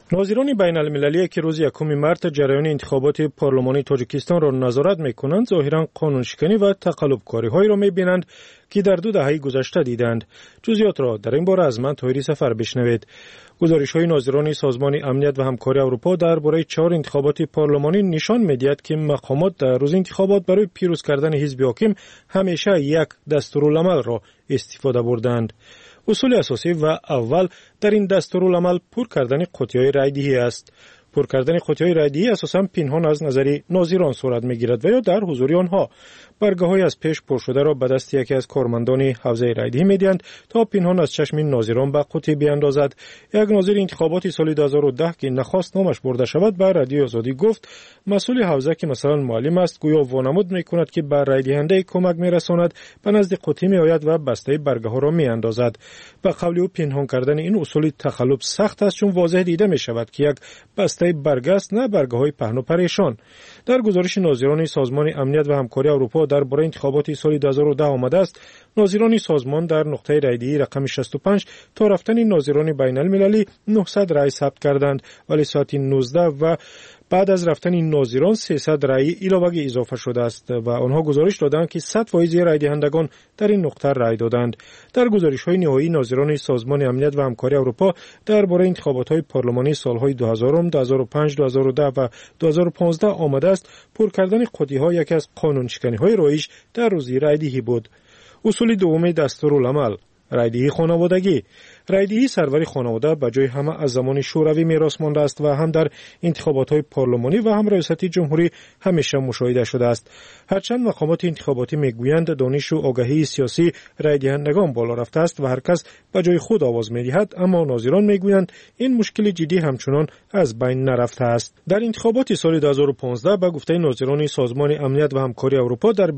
ناظران بین المللی که روز 1 مارس جریان انتخابات پارلمانی تاجیکستان را نظارت می‌کنند ظاهراً قانونشکنی و تقلب‌کاری‌هایی را می‌بینند که در 2 دهه گذشته دیدند. جزئیات را در این باره از من طاهری سفر بشنوید. گزارش‌های ناظران سازمان امنیت و همکاری اروپا درباره 4 انتخابات پارلمانی نشان می‌دهد که مقامات در روز انتخابات برای پیروز کردن حزب حاکم همیشه یک دستورالعمل را استفاده بردند. اصول اساسی و اول در این دستورالعمل پر کردن قطعه‌های رایدهی است. پر کردن قطعه‌های رایدهی اساساً پنهان از نظر ناظران صورت می‌گیرد و یا در حضور آنها برگه‌های از پیش پر شده را به دست یکی از کارمندان حوزه رایدهی می‌دهند تا پنهان از چشم ناظران به قطعه بیاندازد. یک ناظر انتخابات سال 2010 که نخواست نامش برده شود به رادیو آزادی گفت مسئول حوزه که مثلا معلم است گویا وانمود می‌کند که به رایدهنده کمک می‌رساند به نزد قطعه می‌آید و بسته برگه‌ها را می‌اندازد. به قول او پنهان کردن این اصول تخلف سخت است چون واضح دیده می‌شود که یک بسته برگه است نه برگه‌های پهن و پریشان. در گزارش ناظران سازمان امنیت و همکاری اروپا درباره انتخابات سال 2010 آمده است ناظران سازمان در نقطه رایدهی رقم 65 تا رفتن ناظران بین المللی 900 رای ثبت کردند ولی ساعت 19 و بعد از رفتن این ناظران 300 رای علاوه اضافه شده است و آنها گزارش دادند که 100% رای دهندگان در این نقطه رای دادند. در گزارش‌های نهایی ناظران سازمان امنیت و همکاری اروپا درباره انتخابات‌های پارلمانی سال‌های 2000، 2005، 2010 و 2015 آمده است پر کردن قطعه‌ها یکی از قانون‌شکنی‌های رایج در روز رایدهی بود. اصول دوم دستورالعمل رایدهی خانوادگی. رایدهی سروری خانواده به جای همه از زمان شوروی میراث مانده است و هم در انتخابات‌های پارلمانی و هم ریاست جمهوری همیشه مشاهده شده است. هرچند مقامات انتخاباتی میگویند دانش و آگاهی سیاسی رایدهندگان بالا رفته است و هر کس به جای خود آواز می‌دهد، اما ناظران میگویند این مشکل جدی همچنان از بین نرفته است. در انتخابات سال 2015 به گفته ناظران سازمان امنیت و همکاری اروپا در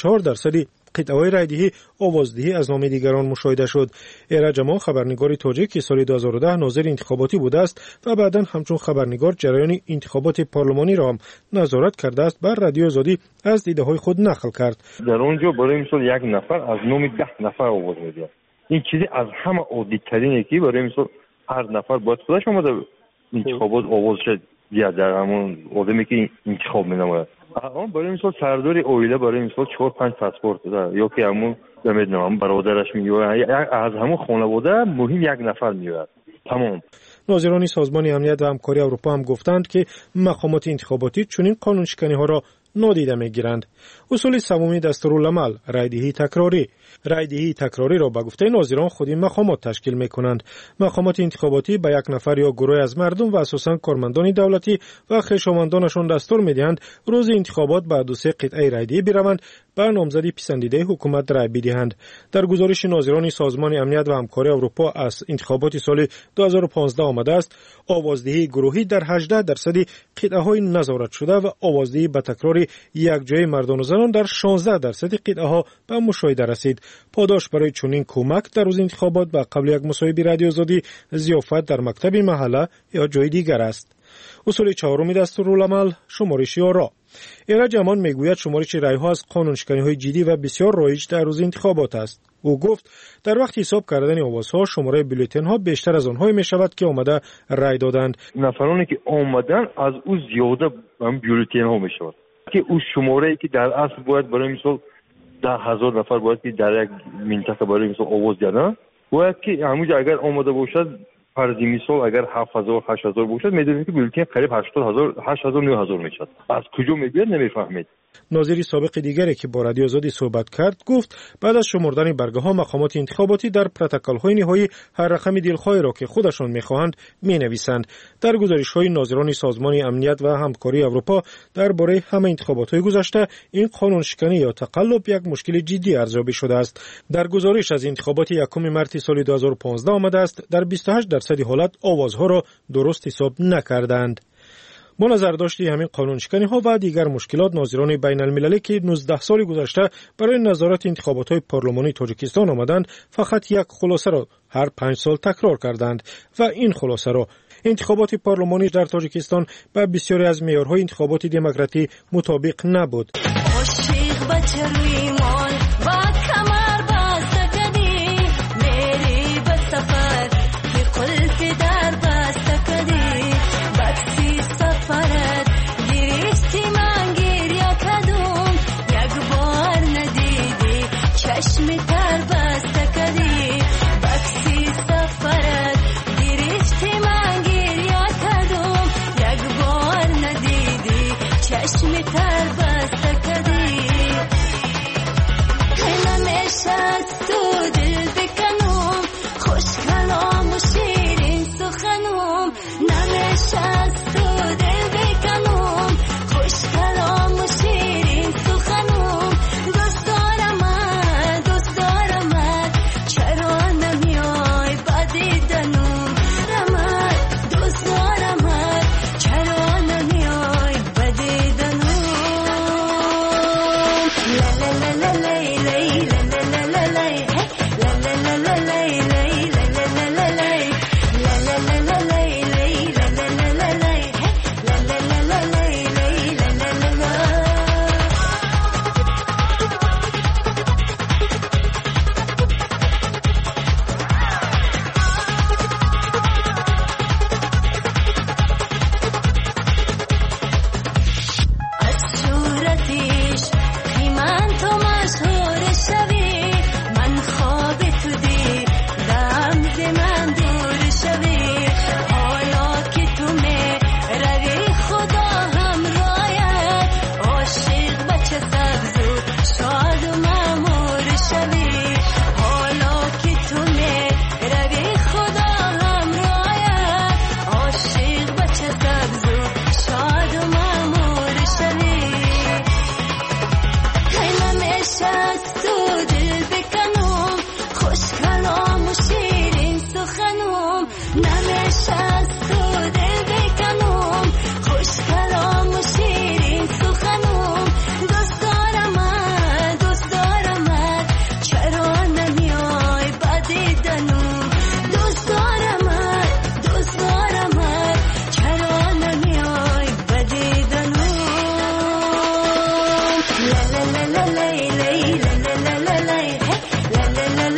24% قطعه‌های رایدهی آوازدهی از نام دیگران مشاهده شد. ایرج امان خبرنگار تاجیک که سال 2010 ناظر انتخاباتی بوده است و بعداً همچون خبرنگار جریان انتخابات پارلمانی را هم نظارت کرده است بر رادیو آزادی از دیده‌های خود نقل کرد. در اونجا برای مثال یک نفر از نام 10 نفر آواز می‌دهد. این چیزی از همه عادی‌ترینه که برای مثال هر نفر باید خودش اومده انتخابات آواز شد یا در همون آدمی که انتخاب می‌نماید. اما برای مثال سردار اویله برای مثال 4-5 پاسپورت داره یا که همون نمیدونم برادرش میاد از همون خانواده مهم یک نفر میاد. تمام. ناظران سازمان امنیت و همکاری اروپا هم گفتند که مقامات انتخاباتی چنین قانونشکنی‌ها را نادیده میگیرند. اصول سوم دستورالعمل رایدهی تکراری. رایدهی تکراری را به گفته ناظران خود این مقامات تشکیل میکنند. مقامات انتخاباتی به یک نفر یا گروه از مردم و اساساً کارمندان دولتی و خویشاوندانشان دستور میدهند روز انتخابات به 2-3 قطعه رایدهی بروند به نامزدی پسندیده حکومت رای بدهند. در گزارش ناظران سازمان امنیت و همکاری اروپا از انتخابات سال 2015 آمده است آوازدهی گروهی در 18% قطعه‌های نظارت شده و آوازدهی به تکرار یک جای مردان و زنان در 16% قطعه‌ها به مشاهده رسید. پاداش برای چنین کمک در روز انتخابات به قبل یک مصاحبه رادیو آزادی ضیافت در مکتب محله یا جای دیگر است. اصول چهارم دستورالعمل شمارش آرا. ایرج امان میگوید شمارش رای‌ها از قانونشکنی‌های جدی و بسیار رایج در روز انتخابات است. او گفت در وقت حساب کردن آوازها شماره بولتن‌ها بیشتر از آنهایی می‌شود که آمده رای دادند. نفرانی که آمدن از او زیاده بولتن‌ها می‌شود که او شماره‌ای که در اصل باید برای مثال 10,000 نفر باید که در یک منطقه برای مثال آواز دادن باید که همونجا اگر آمده باشد فرض مثال اگر 7,000 8,000 باشد می‌دونید که بولتن قریب 80,000 8,000 9,000 میشد. از کجا می‌بیاد نمی‌فهمید. ناظری سابق دیگری که با رادیو آزادی صحبت کرد گفت بعد از شمردن برگه‌ها مقامات انتخاباتی در پروتکل‌های نهایی هر رقم دلخواهی را که خودشان می‌خواهند می‌نویسند. در گزارش‌های ناظران سازمان امنیت و همکاری اروپا درباره همه انتخابات‌های گذشته این قانونشکنی یا تقلب یک مشکل جدی ارزیابی شده است. در گزارش از انتخابات 1 مارس سال 2015 آمده است در 28% حالت آوازها را درست حساب نکردند. با نظر داشتی همین قانونشکنی‌ها و دیگر مشکلات ناظران بین المللی که 19 سال گذشته برای نظارت انتخابات‌های پارلمانی تاجیکستان آمدند فقط یک خلاصه را هر 5 سال تکرار کردند و این خلاصه را انتخابات پارلمانی در تاجیکستان به بسیاری از معیارهای انتخابات دموکراتی مطابق نبود.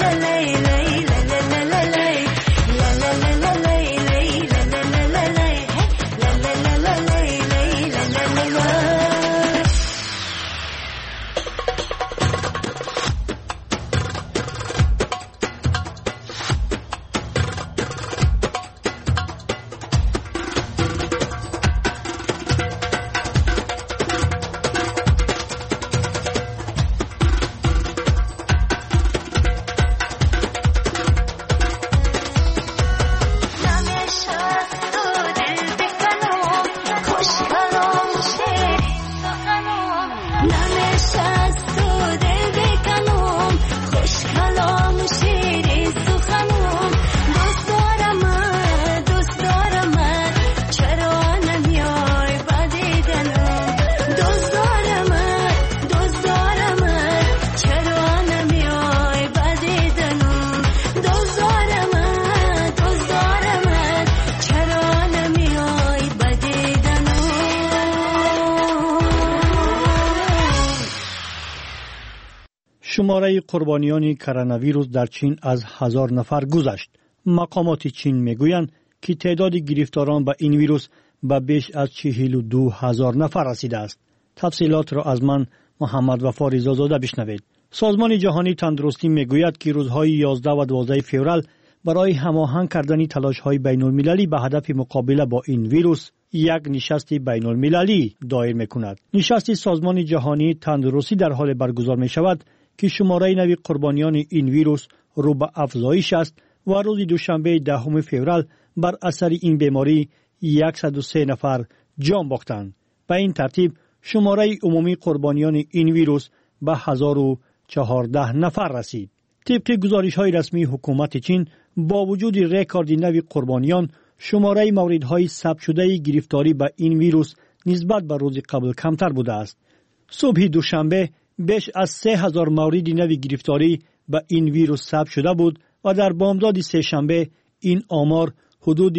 شماره قربانیان کرونا ویروس در چین از 1000 نفر گذشت. مقامات چین میگویند که تعداد گرفتاران به این ویروس به بیش از 42000 نفر رسیده است. تفصیلات را از من محمد وفا رضازاده بشنوید. سازمان جهانی تندرستی میگوید که روزهای 11 و 12 فوریه برای هماهنگ کردن تلاش‌های بین‌المللی به هدف مقابله با این ویروس یک نشست بین‌المللی دایر می‌کند. نشست سازمان جهانی تندرستی در حال برگزار می‌شود که شماره نو قربانیان این ویروس رو به افزایش است و روز دوشنبه 10 فوریه بر اثر این بیماری 103 نفر جان باختند. به این ترتیب شماره عمومی قربانیان این ویروس به 1014 نفر رسید. طبق گزارش‌های رسمی حکومت چین، با وجود رکورد نو قربانیان، شماره موردهای ثبت شده گرفتاری به این ویروس نسبت به روز قبل کمتر بوده است. صبح دوشنبه بیش از 3000 مورد نو گرفتاری به این ویروس ثبت شده بود و در بامداد سه‌شنبه این آمار حدود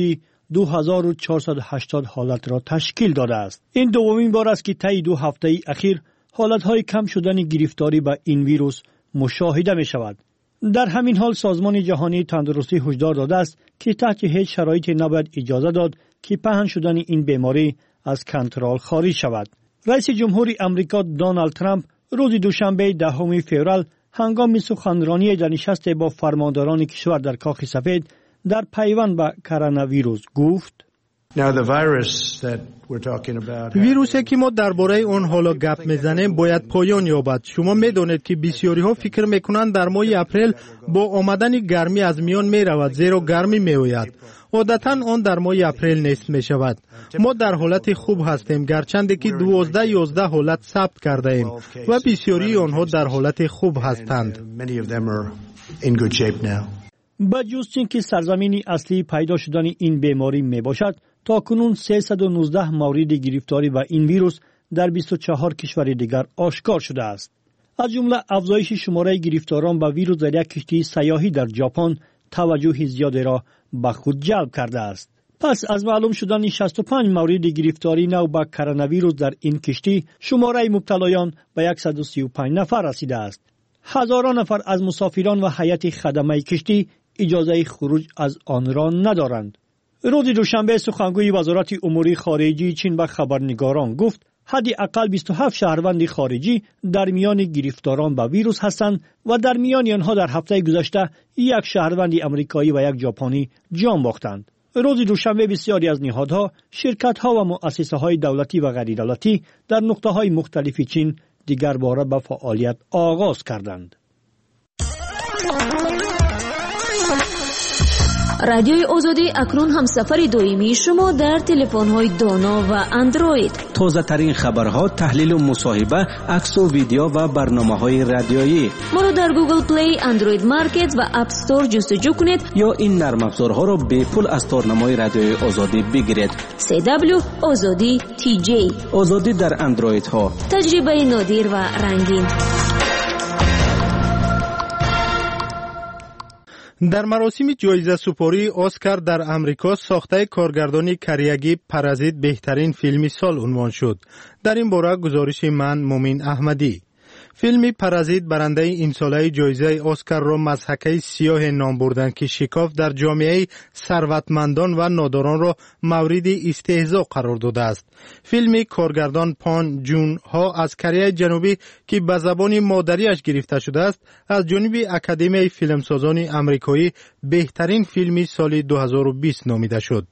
2480 حالت را تشکیل داده است. این دومین بار است که طی 2 هفته اخیر حالتهای کم شدن گرفتاری به این ویروس مشاهده می شود. در همین حال سازمان جهانی تندرستی هشدار داده است که تحت هیچ شرایطی نباید اجازه داد که پهن شدن این بیماری از کنترل خارج شود. رئیس جمهور آمریکا دونالد ترامپ روز دوشنبه 10 فوریه هنگام سخنرانی در نشست با فرمانداران کشور در کاخ سفید در پیوند به کرونا ویروس گفت: ویروسی که ما درباره اون حالا گپ میزنیم باید پایان یابد. شما میدونید که بسیاری ها فکر میکنند در ماه اپریل با آمدن گرمی از میان میرود، زیرا گرمی میآید. عادتا آن در ماه اپریل نیست میشود. ما در حالت خوب هستیم، گرچند که 12-11 حالت ثبت کرده ایم و بسیاری آنها در حالت خوب هستند. با جز چین که سرزمین اصلی پیدا شدن این بیماری می باشد، تا کنون 319 مورد گرفتاری و این ویروس در 24 کشور دیگر آشکار شده است. از جمله افزایش شماره گرفتاران با ویروس در یک کشتی سیاحی در ژاپن توجه زیادی را به خود جلب کرده است. پس از معلوم شدن 65 مورد گرفتاری نو با کرونا ویروس در این کشتی، شماره مبتلایان به 135 نفر رسیده است. هزاران نفر از مسافران و هیئت خدمه کشتی اجازه خروج از آن را ندارند. روز دوشنبه سخنگوی وزارت امور خارجه چین به خبرنگاران گفت حداقل 27 شهروند خارجی در میان گرفتاران به ویروس هستند و در میان آنها در هفته گذشته یک شهروند آمریکایی و یک ژاپنی جان باختند. روز دوشنبه بسیاری از نهادها، شرکت‌ها و مؤسسه‌های دولتی و غیر دولتی در نقطه‌های مختلف چین دیگر باره به فعالیت آغاز کردند. رادیوی آزادی اکنون همسفر دائمی شما در تلفن‌های دانا و اندروید. تازه ترین خبرها، تحلیل و مصاحبه، عکس و ویدیو و برنامه‌های رادیویی. ما را در گوگل پلی، اندروید مارکت و اپ استور جستجو کنید یا این نرم افزارها را به پول از تارنمای رادیوی آزادی بگیرید. CW آزادی TJ. آزادی در اندروید ها. تجربه نادر و رنگین. در مراسم جایزه سپاری اسکار در امریکا، ساخته کارگردانی کریگی پرازیت بهترین فیلم سال عنوان شد. در این باره گزارش من مومین احمدی. فیلم پرازیت برنده این ساله جایزه اسکار را مضحکه سیاه نام بردند که شکاف در جامعه ثروتمندان و ناداران را مورد استهزا قرار داده است. فیلم کارگردان پان جون ها از کره جنوبی که به زبان مادریش گرفته شده است از جانب اکادمی فیلمسازان آمریکایی بهترین فیلم سال 2020 نامیده شد.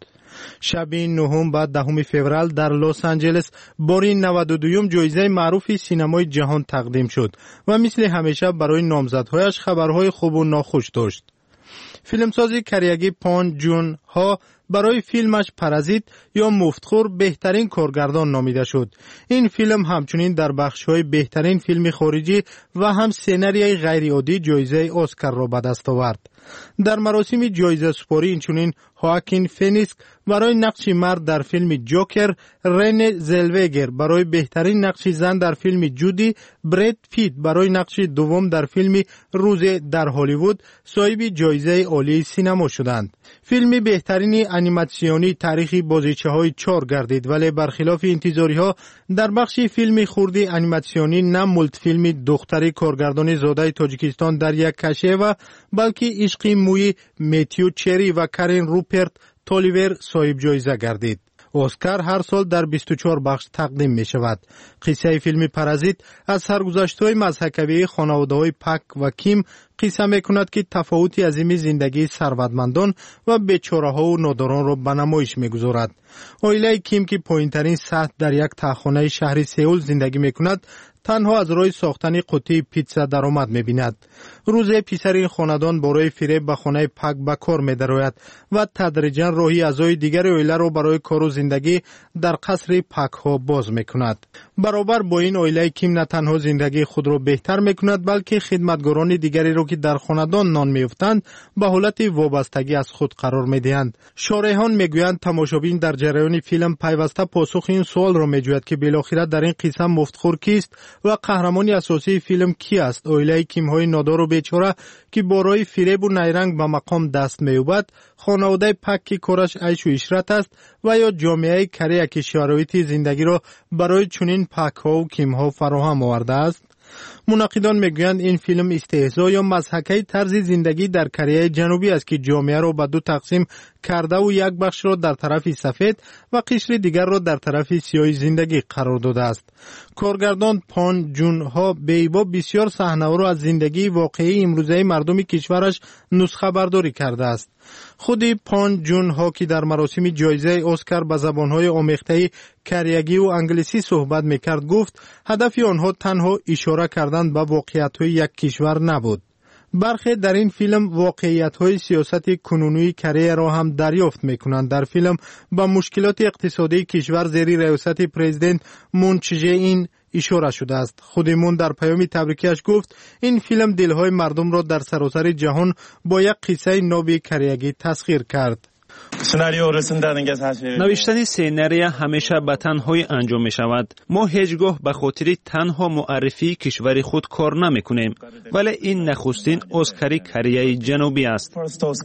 شب 9 و 10 فوریه در لس آنجلس باری 92م جایزه معروف سینمای جهان تقدیم شد و مثل همیشه برای نامزدهایش خبرهای خوب و ناخوش داشت. فیلمساز کریگی پان جون ها برای فیلمش پرازیت یا مفتخور بهترین کارگردان نامیده شد. این فیلم همچنین در بخش‌های بهترین فیلم خارجی و هم سناریوی غیرعادی جایزه اسکار را به دست آورد. در مراسم جایزه سپاری اینچنین هواکین فینیکس برای نقش مرد در فیلم جوکر، رن زلوگر برای بهترین نقش زن در فیلم جودی، براد پیت برای نقش دوم در فیلم روز در هالیوود صاحب جایزه عالی سینما شدند. فیلم بهترین انیماسیونی تاریخی بازیچه‌های 4 گردید، ولی برخلاف انتظاری‌ها در بخش فیلم خردی انیماسیونی نه مولت فیلم دختری کارگردان زاده تاجیکستان در یک کشه و بلکه عشق موی میتیو چری و کارین روپرت تولیور صاحب جایزه گردید. اسکار هر سال در 24 بخش تقدیم می شود. قصه فیلم پرازیت از سرگذشت‌های مضحکه‌ای خانواده‌های پک و کیم قصه می‌کند که تفاوتی عظیم زندگی ثروتمندان و بیچاره‌ها و ناداران را به نمایش می‌گذارد. عائله کیم که پایین‌ترین سطح در یک تاخانه شهر سئول زندگی می‌کند تنها از راه ساختن قوطی پیتزا درآمد می‌بیند. روز پسر خاندان برای فریب به خانه پک به کار می‌دراید و تدریجاً راهی اعضای دیگر عائله را برای کار و زندگی در قصر پک‌ها باز می‌کند. برابر با این عائله کیم نه تنها زندگی خود را بهتر می‌کند بلکه خدمتگاران دیگری را که در خاندان نان می‌افتند به حالت وابستگی از خود قرار می‌دهند. شارحان می‌گویند تماشابین در جریان فیلم پیوسته پاسخ این سوال را می‌جوید که بالاخره در این قصه مفتخور کیست و قهرمان اساسی فیلم کی است؟ عائله کیم‌های نادار و بیچاره که برای فریب و نیرنگ به مقام دست می‌یابد، خانواده پک که کارش عیش و عشرت است و یا جامعه کره که شرایط زندگی را برای چنین پک‌ها و کیم‌ها فراهم آورده است؟ منقدان میگویند این فیلم استهزا یا مضحکه طرز زندگی در کره جنوبی است که جامعه را به دو تقسیم کرده و یک بخش را در طرف سفید و قشر دیگر را در طرف سیاه زندگی قرار داده است. کارگردان پان جون ها بیبا بسیار صحنه‌ها را از زندگی واقعی امروزه مردم کشورش نسخه برداری کرده است. خود پان جون ها که در مراسم جایزه اسکار به زبان‌های آمیخته کریگی و انگلیسی صحبت می‌کرد گفت هدف آنها تنها اشاره کردن به واقعیت‌های یک کشور نبود. برخی در این فیلم واقعیت‌های سیاست کنونی کره را هم دریافت می‌کنند. در فیلم با مشکلات اقتصادی کشور زیر ریاست پرزیدنت مون چه این اشاره شده است. خود مون در پیام تبریکیش گفت این فیلم دلهای مردم را در سراسر جهان با یک قصه ناب کریگی تسخیر کرد. نوشتن سیناریا همیشه به تنهایی انجام می شود. ما هیچگاه به خاطر تنها معرفی کشور خود کار نمی کنیم، ولی این نخستین اسکاری کره جنوبی است.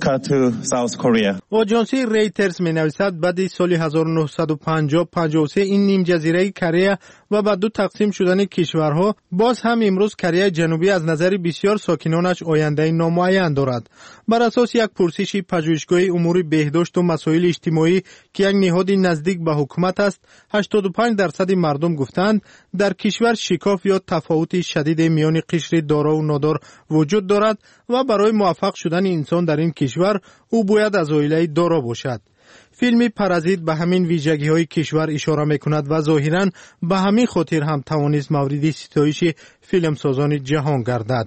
آژانس ریترز می نویسد بعد سال 1950-53 این نیم جزیره کره و بعد دو تقسیم شدن کشورها باز هم امروز کره جنوبی از نظر بسیار ساکنانش آینده نامعین دارد. بر اساس یک پرسش پژوهشگاه امور بهداشت و مسائل اجتماعی که یک نهاد نزدیک به حکومت است 85% مردم گفتند در کشور شکاف یا تفاوت شدید میان قشر دارا و نادار وجود دارد و برای موفق شدن انسان در این کشور او باید از عائله دارا باشد. فیلم پرازیت به همین ویژگی های کشور اشاره میکند و ظاهراً به همین خاطر هم توانست مورد ستایش فیلمسازان جهان گردد.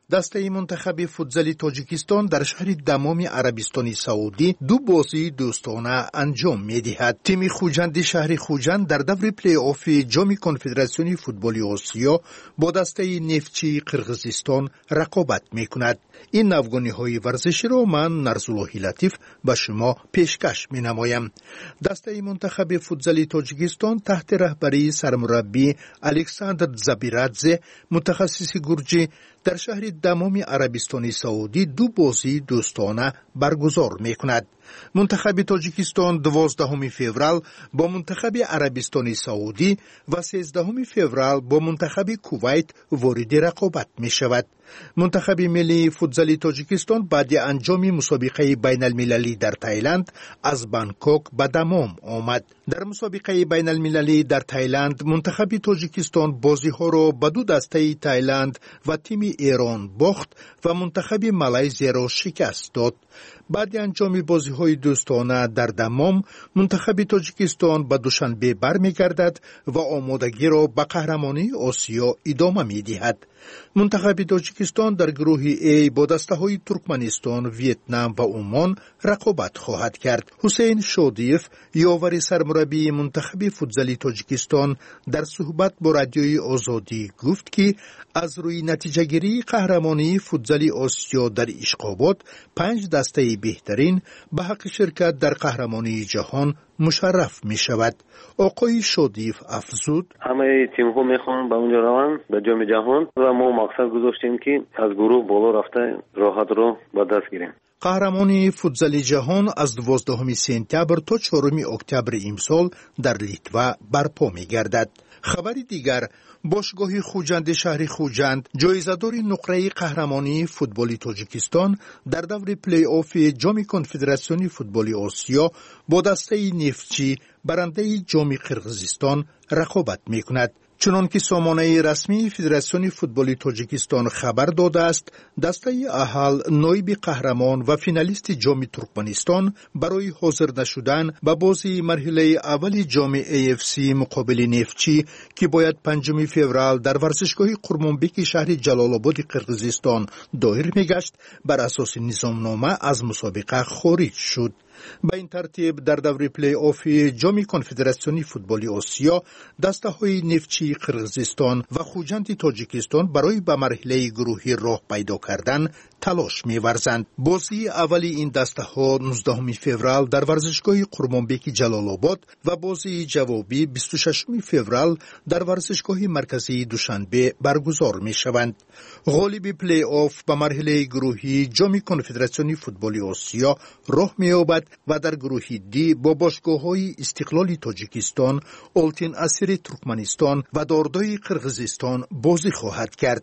دسته منتخب فوتزال تاجیکستان در شهر دمام عربستان سعودی 2 بازی دوستانه انجام می‌دهد. تیم خوجند شهر خوجند در دور پلی آف جام کنفدراسیون فوتبال آسیا با دسته نفتچی قرقیزستان رقابت می‌کند. این نوگانی‌های ورزشی را من نرزالله لطیف به شما پیشکش می‌نمایم. دسته منتخب فوتزال تاجیکستان تحت رهبری سرمربی الکساندر زبیرادزه متخصص گرجی در شهر دمام عربستان سعودی 2 بازی دوستانه برگزار می‌کند. منتخب تاجیکستان 12 فوریه با منتخب عربستان سعودی و 13 فوریه با منتخب کویت وارد رقابت می‌شود. منتخب ملی فوتزال تاجیکستان بعد انجام مسابقه بین المللی در تایلند از بانکوک به دمام آمد. در مسابقه بین المللی در تایلند منتخب تاجیکستان بازی‌ها را به 2 دسته تایلند و تیم ایران باخت و منتخب مالزی را شکست داد. بعد انجام بازی‌های دوستانه در دمام منتخب تاجیکستان به دوشنبه برمیگردد و آمادگی را به قهرمانی آسیا ادامه می‌دهد. منتخب تاجیکستان در گروه A با دسته‌های ترکمنستان، ویتنام و عمان رقابت خواهد کرد. حسین شادیف یاور سرمربی منتخب فوتزال تاجیکستان در صحبت با رادیوی آزادی گفت که از روی نتیجه گیری قهرمانی فوتزال آسیا در اشقابات 5 دسته بهترین به حق شرکت در قهرمانی جهان مشرف می شود. آقای شادیف افزود: همه تیم ها میخوان به اونجا روند به جام جهان و ما مقصد گذاشتیم که از گروه بالا رفته راحت رو به دست گیریم. قهرمانی فوتزال جهان از 12 سپتامبر تا 4 اکتبر امسال در لیتوا برپا می گردد. خبر دیگر: باشگاه خوجند شهر خوجند جایزه‌دار نقره قهرمانی فوتبال تاجیکستان در دور پلی آف جام کنفدراسیون فوتبال آسیا با دسته نفتچی برنده جام قرقیزستان رقابت می‌کند. چنانکه سامانه رسمی فدراسیون فوتبال تاجیکستان خبر داده است، دسته اهل نایب قهرمان و فینالیست جام ترکمنستان برای حاضر نشدن به بازی مرحله اول جام AFC مقابل نفتچی که باید 5 فوریه در ورزشگاه قرمانبک شهر جلال آباد قرقیزستان دایر میگشت، بر اساس نظامنامه از مسابقه خارج شد. به این ترتیب در دور پلی آف جام کنفدراسیون فوتبال آسیا دسته‌های نفتچی قرقیزستان و خوجند تاجیکستان برای به مرحله گروهی راه پیدا کردن تلاش می‌ورزند. بازی اولی این دسته‌ها 19 فوریه در ورزشگاه قرمانبک جلال آباد و بازی جوابی 26 فوریه در ورزشگاه مرکزی دوشنبه برگزار می‌شوند. غالب پلی آف به مرحله گروهی جام کنفدراسیون فوتبال آسیا راه می‌یابد و در گروه دی با باشگاه‌های استقلال تاجیکستان، آلتین اسیر ترکمنستان و داردای قرقیزستان بازی خواهد کرد.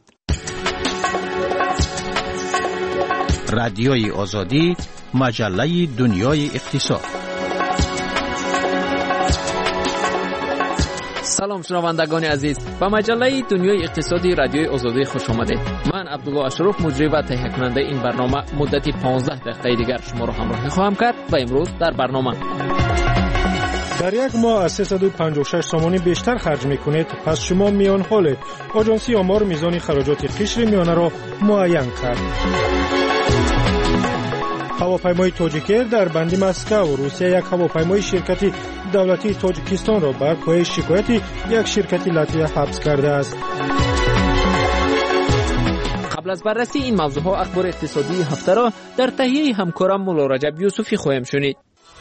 رادیوی آزادی، مجله دنیای اقتصاد. سلام شنوندگان عزیز، به مجله دنیای اقتصادی رادیوی آزادی خوش آمدید. من عبدالله اشرف، مجری و تهیه کننده این برنامه، مدتی 15 دقیقه دیگر شما را همراهی خواهم کرد و امروز در برنامه: در یک ماه از 356 سامانی بیشتر خرج میکنید، پس شما میان حالید. آژانسی آمار میزان خراجات قشر میانه را معین کرد. هواپیمای تاجیک ایر در بندی مسکو روسیه یک هواپیمای شرکتی دولتی تاجیکستان را بر پایه شکایتی یک شرکت لاتویه حبس کرده است. قبل از بررسی این موضوعها اخبار اقتصادی هفته را در تهیه همکارم مولا رجب یوسفی خواهیم شنید.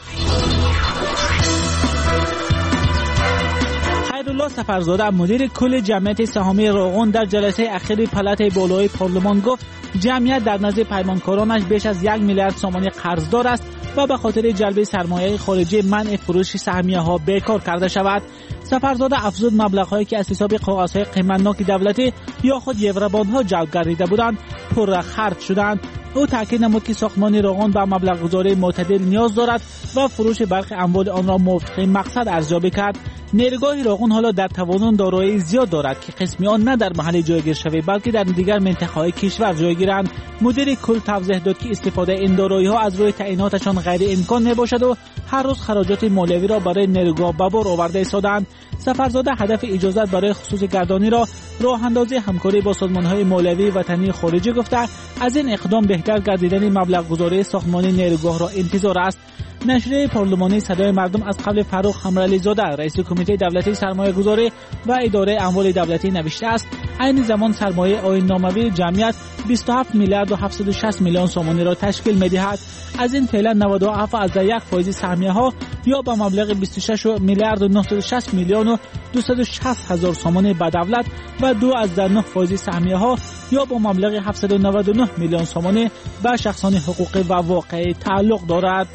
خیرالله سفرزاده مدیر کل جمعیت سهامی روغن در جلسه اخیر پلات بالای پارلمان گفت جمعیت در نزد پیمانکارانش بیش از 1 میلیارد سامانی قرضدار است و به خاطر جلب سرمایه خارجی منع فروش سهمیه‌ها بیکار کرده شود. سفرزاده افزود مبلغ‌هایی که از حساب کاغذهای قیمتناک دولتی یا خود یوراباندها جلب گردیده بودند پر خرج شدند. او تاکید نمود که ساختمان روغن به مبلغ گذاری معتدل نیاز دارد و فروش برخی اموال آن را موافق مقصد ارزیابی کرد. نیروگاه راغون حالا در توانون دارایی زیاد دارد که قسمی آن نه در محل جایگیر شود بلکه در دیگر منطقه‌های کشور جای گیرند. مدیر کل توضیح داد که استفاده این دارایی‌ها از روی تعییناتشان غیر امکان میباشد و هر روز خراجات مالیوی را برای نیروگاه به بار آورده ایستادند. سفرزاده هدف اجازت برای خصوصی گردانی را راه اندازی همکاری با سازمان‌های مالیوی وطنی خارجی گفته از این اقدام بهتر گردیدن مبلغ گذاری ساختمانی نیروگاه را انتظار است. نشریه پارلمانی صدای مردم از قبل فاروق حمرعلی زاده رئیس کمیته دولتی سرمایه‌گذاری و اداره اموال دولتی نوشته است عین زمان سرمایه آیین‌ناموی جمعیت 27 میلیارد و 760 میلیون سومانی را تشکیل می‌دهد. از این فعلا 97.1% سهمیه‌ها یا به مبلغ 26 میلیارد و 960 میلیون و 260 هزار سومانی به دولت و 2.9% سهمیه‌ها یا با مبلغ 799 میلیون سومانی به شخصان حقوقی و واقعی تعلق دارد.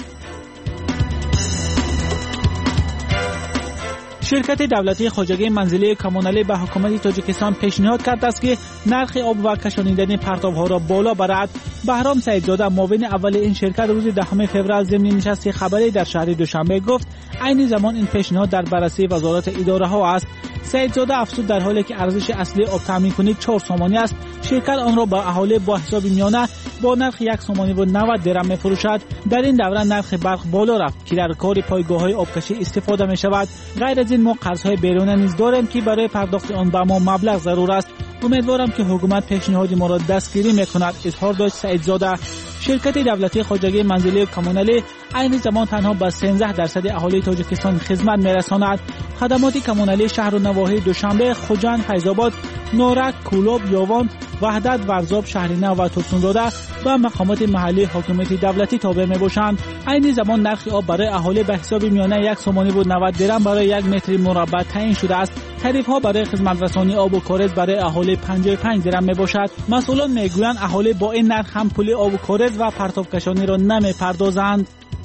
شرکت دولتی خواجگی منزلی کمونالی به حکومت تاجیکستان پیشنهاد کرده است که نرخ آب و کشانیدن پرتاب‌ها را بالا برد. بهرام سعیدزاده معاون اول این شرکت روز 10 فوریه ضمن نشست خبری در شهر دوشنبه گفت عین زمان این پیشنهاد در بررسی وزارت اداره ها است. سعیدزاده افزود در حالی که ارزش اصلی آب تامین کنی 4 سومانی است شرکت آن را به اهالی با حساب میانه با نرخ 1 سومانی و 90 درم می‌فروشد. در این دوره نرخ برق بالا رفت که در کار پایگاه‌های آبکشی استفاده می‌شود. غیر از این ما قرض‌های بیرونی نیز داریم که برای پرداخت آن به ما مبلغ ضرور است. امیدوارم که حکومت پیشنهاد ما را دستگیری می‌کند اظهار داشت سعیدزاده. شرکت دولتی خواجگی منزلی کمونالی عین زمان تنها به 13% اهالی تاجیکستان خدمت می‌رساند. خدمات کمونالی شهر و نواحی دوشنبه، خوجند، فیض‌آباد، نورک، کولوب، یاوان، وحدت، ورزاب، شهرینه و ترسونزاده به مقامات محلی حکومت دولتی تابع میباشند. عین زمان نرخ آب برای اهالی به حساب میانه 1 سومانی و 90 درم برای 1 متر مربع تعیین شده است. تعرفه‌ها برای خدمت رسانی آب و کارز برای اهالی 55 درم میباشد. مسئولان میگویند اهالی با این نرخ هم پول آب و کارز و پرتاب کشانی را نمیپردازند.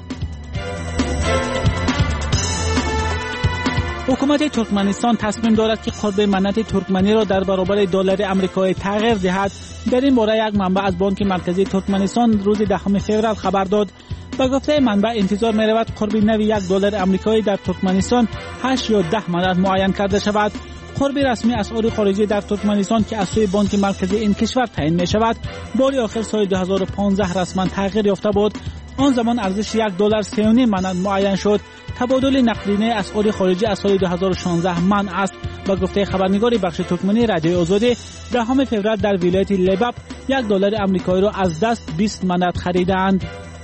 حکومت ترکمنستان تصمیم دارد که قرب منت ترکمنی را در برابر دلار آمریکایی تغییر دهد. در این باره یک منبع از بانک مرکزی ترکمنستان روز 10 فوریه خبر داد. به گفته منبع انتظار می‌رود قرب نوی 1 دلار آمریکایی در ترکمنستان 8 یا 10 منت معین کرده شود. قرب رسمی اسعار خارجی در ترکمنستان که از سوی بانک مرکزی این کشور تعیین می‌شود باری آخر سال 2015 رسما تغییر یافته بود. آن زمان ارزش 1 دلار 3.5 منت معین شد. تبادل نقدینه اسعار خارجی از سال 2016 منع است. با گفته خبرنگار بخش ترکمنی رادیوی آزادی 10 فوریه در ولایت لباب 1 دلار آمریکایی را از دست 20 منت خریدند.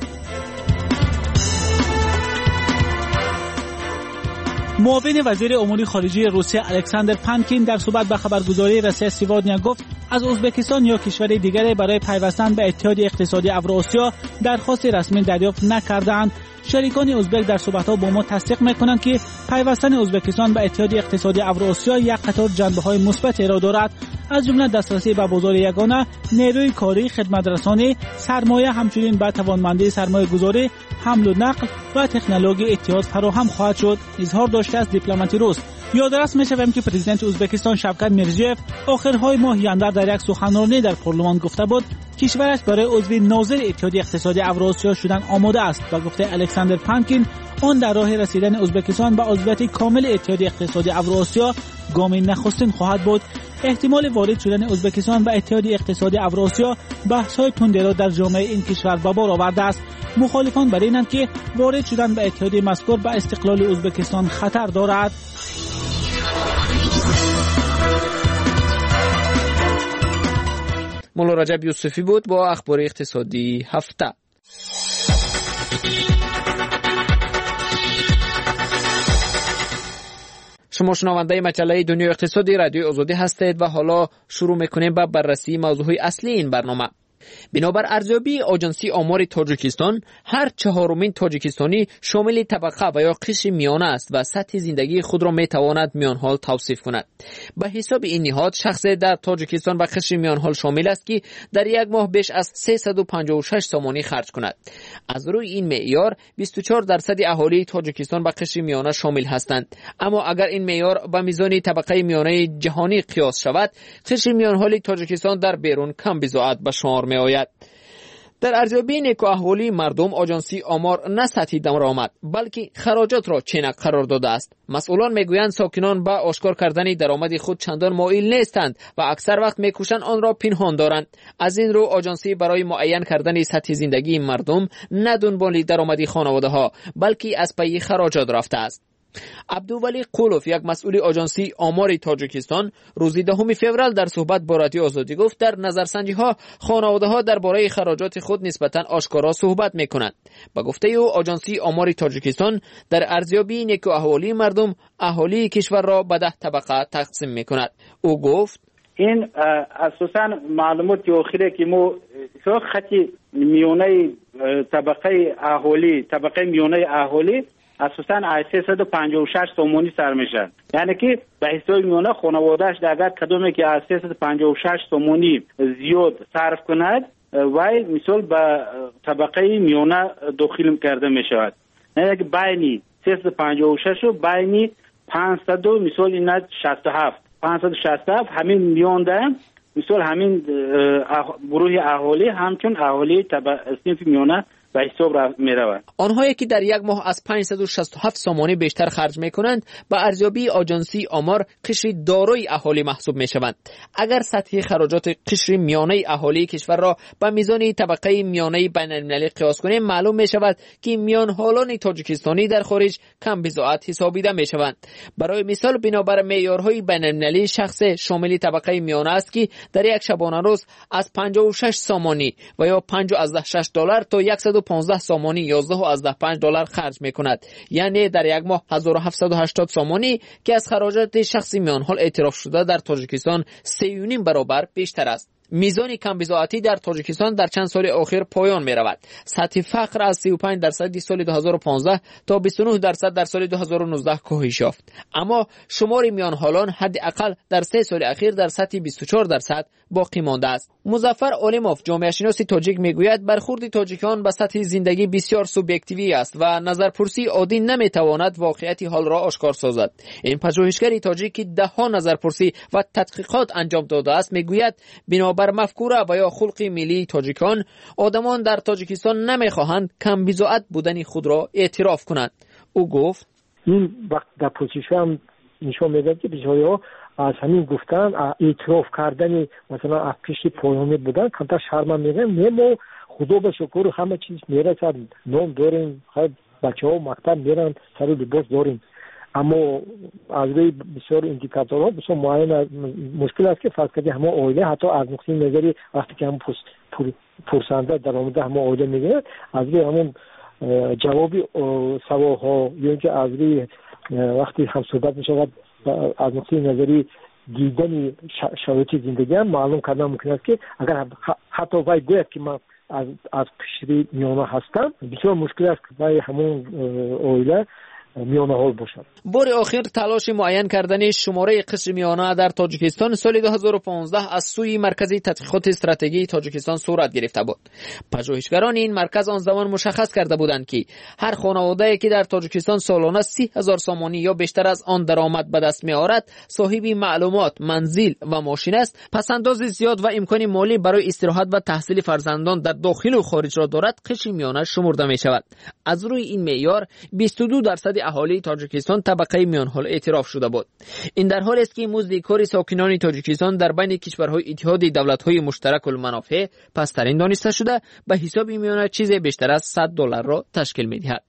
معاون وزیر امور خارجه روسیه الکساندر پانکین در صحبت با خبرگزاری رسانه سیوادنیا گفت از ازبکستان یا کشور دیگری برای پیوستن به اتحاد اقتصادی اوراسیا درخواست رسمی دریافت نکردند. شریکان ازبک در صحبت‌ها با ما تصدیق می‌کنند که پیوستن ازبکستان به اتحاد اقتصادی اوراسیا یک قطار جنبه‌های مثبتی را دارد، از جمله دسترسی به بازار یگانه، نیروی کاری، خدمت رسانی، سرمایه، همچنین به توانمندی سرمایه‌گذاری، حمل و نقل و تکنولوژی اتحاد فراهم خواهد شد، اظهار داشته است دیپلمات روس. یادداشت می‌شویم که پرزیدنت ازبکستان شوکت میرزیوف آخرهای ماه ژانویه در یک سخنرانی در پارلمان گفته بود کشورش برای عضو ناظر اتحاد اقتصادی اوراسیا شدن آماده است. با گفته الکساندر پانکین آن در راه رسیدن ازبکستان به عضویت کامل اتحاد اقتصادی اوراسیا گام نخستین خواهد بود. احتمال وارد شدن ازبکستان به اتحاد اقتصادی اوراسیا بحث‌های تندی را در جامعه این کشور به بار آورده است. مخالفان بر اینند که وارد شدن به اتحاد مذکور به استقلال ازبکستان خطر دارد. مولا رجب یوسفی بود با اخبار اقتصادی هفته. شما شنونده مجله دنیای اقتصادی رادیوی آزادی هستید و حالا شروع میکنیم با بررسی موضوع اصلی این برنامه. بنابر ارزیابی آژانسی آمار تاجیکستان، هر چهارمین تاجیکستانی شامل طبقه و یا قشر میانه است و سطح زندگی خود را میتواند میان حال توصیف کند. به حساب این نهاد شخصی در تاجیکستان و قشر میان حال شامل است که در یک ماه بیش از 356 سومانی خرج کند. از روی این معیار 24% اهالی تاجیکستان و قشر میانه شامل هستند. اما اگر این معیار به میزان طبقه میانه جهانی قیاس شود، قشر میان حال تاجیکستان در بیرون کم بضاعت به شمار می آید. در ارزیابی نیکواهوالی مردم آژانسی آمار نه سطحی درآمد بلکه خراجات را چنک قرار داده است. مسئولان میگویند ساکنان به آشکار کردن درآمد خود چندان مایل نیستند و اکثر وقت میکوشند آن را پنهان دارند. از این رو آژانسی برای معین کردن سطح زندگی مردم نه دنبال درآمد خانواده ها بلکه از پی خراجات رفته است. عبدولی قولوف یک مسئول آژانسی آمار تاجیکستان روز 10 فوریه در صحبت با رادیو آزادی گفت در نظرسنجی ها خانواده ها درباره خراجات خود نسبتا آشکارا صحبت میکنند. با گفته او آژانسی آمار تاجیکستان در ارزیابی نیکواهوالی مردم اهالی کشور را به 10 طبقه تقسیم میکند. او گفت این اساساً معلومات اخیره که ما خطی میونه طبقه اهالی طبقه میونه اهالی اساساً 356 سومونی سر میشه، یعنی که به حساب میونه خانوادهش اگر کدومی که 356 سومونی زیاد صرف کند وای مثال به طبقه میونه داخل کرده میشود، یعنی که بین 356 و بین 500 مثال اینا 567 همین میونده مثال همین گروه اهالی همچون اهالی صنف میونه به حساب می رود. آنهایی که در یک ماه از 567 سومانی بیشتر خرج می کنند به ارزیابی آژانسی آمار قشر دارای اهالی محسوب می شوند. اگر سطح خراجات قشر میانه اهالی کشور را به میزان طبقه میانه بین المللی قیاس کنیم معلوم می شود که میان حالان تاجیکستانی در خارج کم بضاعت حسابیده می شوند. برای مثال بنابر معیارهای بین المللی شخص شامل طبقه میانه است که در یک شبانه روز از 56 سومانی و یا $5.6 تا 115 سومانی $11.5 خرج می کند، یعنی در یک ماه 1780 سومانی که از خراجات شخصی میان حال اعتراف شده در تاجیکستان 3.5 برابر بیشتر است. میزان کم بضاعتی در تاجیکستان در چند سال اخیر پایان می رود. سطح فقر از 35% سال 2015 تا 29% در سال 2019 کاهش یافت، اما شمار میان حالان حداقل در 3 سال اخیر در سطح 24% باقی مانده است. مظفر عالموف جامعه شناس تاجیک میگوید برخورد تاجیکان به سطح زندگی بسیار سوبیکتیوی است و نظرپرسی عادی نمیتواند واقعیت حال را آشکار سازد. این پژوهشگر تاجیک که دهها نظرپرسی و تحقیقات انجام داده است میگوید بنابر مفکوره و یا خلق ملی تاجیکان آدمان در تاجیکستان نمیخواهند کم بضاعت بودن خود را اعتراف کنند. او گفت این وقت در پوزیشن نشون میده که بیچاره‌ها از همین گفتن اعتراف کردن مثلا از پیش پایانی بودن کمتر شرم میگن. ما خدا به شکر همه چیز میرسد، نام داریم، بچه‌ها مکتب میرن، سر لباس داریم، اما از روی بسیار اندیکاتورها بسیار معین مشکل است که فرض کنید همه عائله حتی از نقطه نظری وقتی که هم پرسنده درآمد همه عائله میگه از روی همون جوابی سوالها یا اینکه از روی وقتی هم صحبت میشود از نقطه نظری دیدن شرایط زندگی هم معلوم کردن ممکن است که اگر حتی وای گوید که من از قشر میانه هستم بسیار مشکل است که وای همون عائله میانه حال باشد. بار آخر تلاش معین کردن شماره قشر میانه در تاجیکستان سال 2015 از سوی مرکز تحقیقات استراتژی تاجیکستان صورت گرفته بود. پژوهشگران این مرکز آن زمان مشخص کرده بودند که هر خانواده‌ای که در تاجیکستان سالانه 30,000 سومانی یا بیشتر از آن درآمد به دست می‌آورد صاحب معلومات، منزل و ماشین است، پس‌انداز زیاد و امکان مالی برای استراحت و تحصیل فرزندان در داخل و خارج را دارد، قشر میانه شمرده می‌شود. از روی این معیار 22% اهالی تاجیکستان طبقه میان حال اعتراف شده بود. این در حالی است که مزد کار ساکنان تاجیکستان در بین کشورهای اتحاد دولت‌های مشترک المنافع پسترین دانسته شده به حساب میانه چیزی بیشتر از $100 را تشکیل می‌دهد.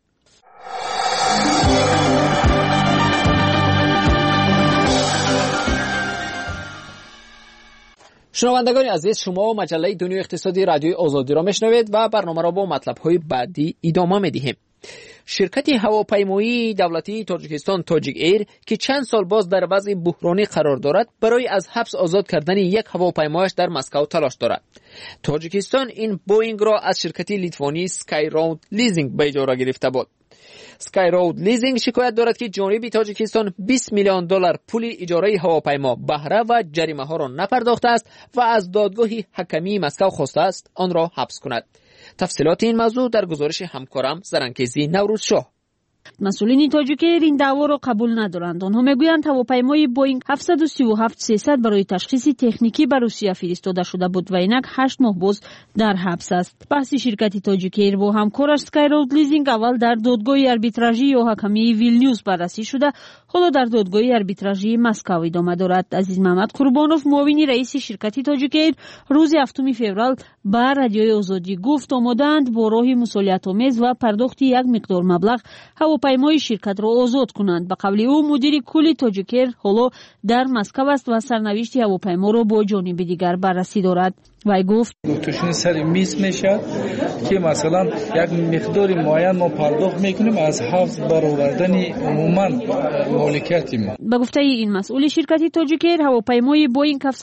شنوندگان عزیز، شما مجله دنیای اقتصادی رادیوی آزادی را میشنوید و برنامه را با مطلب‌های بعدی ادامه می‌دهیم. شرکت هواپیمایی دولتی تاجیکستان تاجیک ایر که چند سال باز در وضع بحرانی قرار دارد برای از حبس آزاد کردن یک هواپیمایش در مسکو تلاش دارد. تاجیکستان این بوئینگ را از شرکت لیتوانی سکای رود لیزینگ به اجاره گرفته بود. سکای رود لیزینگ شکایت دارد که جانب تاجیکستان $20 میلیون پول اجاره هواپیما بهره و جریمه ها را نپرداخته است و از دادگاه حکمی مسکو خواسته است آن را حبس کند. تفصیلات این موضوع در گزارش همکارم زرنکیزی نوروز شاه. مسئولین تاجیک ایر این دعوا را قبول ندارند. آنها میگویند هواپیمای بوینگ 737-300 برای تشخیص تکنیکی به روسیه فرستاده شده بود و اینک 8 ماه باز در حبس است. بحث شرکت تاجیک ایر با همکارش اسکایرود لیزینگ اول در دادگاه آربیتراژی یا حکمی ویلنیوس بررسی شده، حالا در دادگاه آربیتراژی مسکو ادامه دارد. عزیز محمد قربانوف، معاون رئیس شرکت تاجیک ایر، روز 7 فوریه به رادیوی آزادی گفت آمادند با راه مسئولیت‌آمیز و پرداخت یک مقدار مبلغ هواپیمای شرکت را آزاد کنند. به قول او مدیر کل تاجیک ایر حالا در مسکو است و سرنوشت هواپیما را با جانب دیگر بررسی دارد. وی گفت گفتشون سر میز میشد که مثلا یک مقدار معین ما پرداخت میکنیم از حفظ برآوردن عموما مالکیت ما. به گفته این مسئول شرکت تاجیک ایر، هواپیمای بوینگ 737-300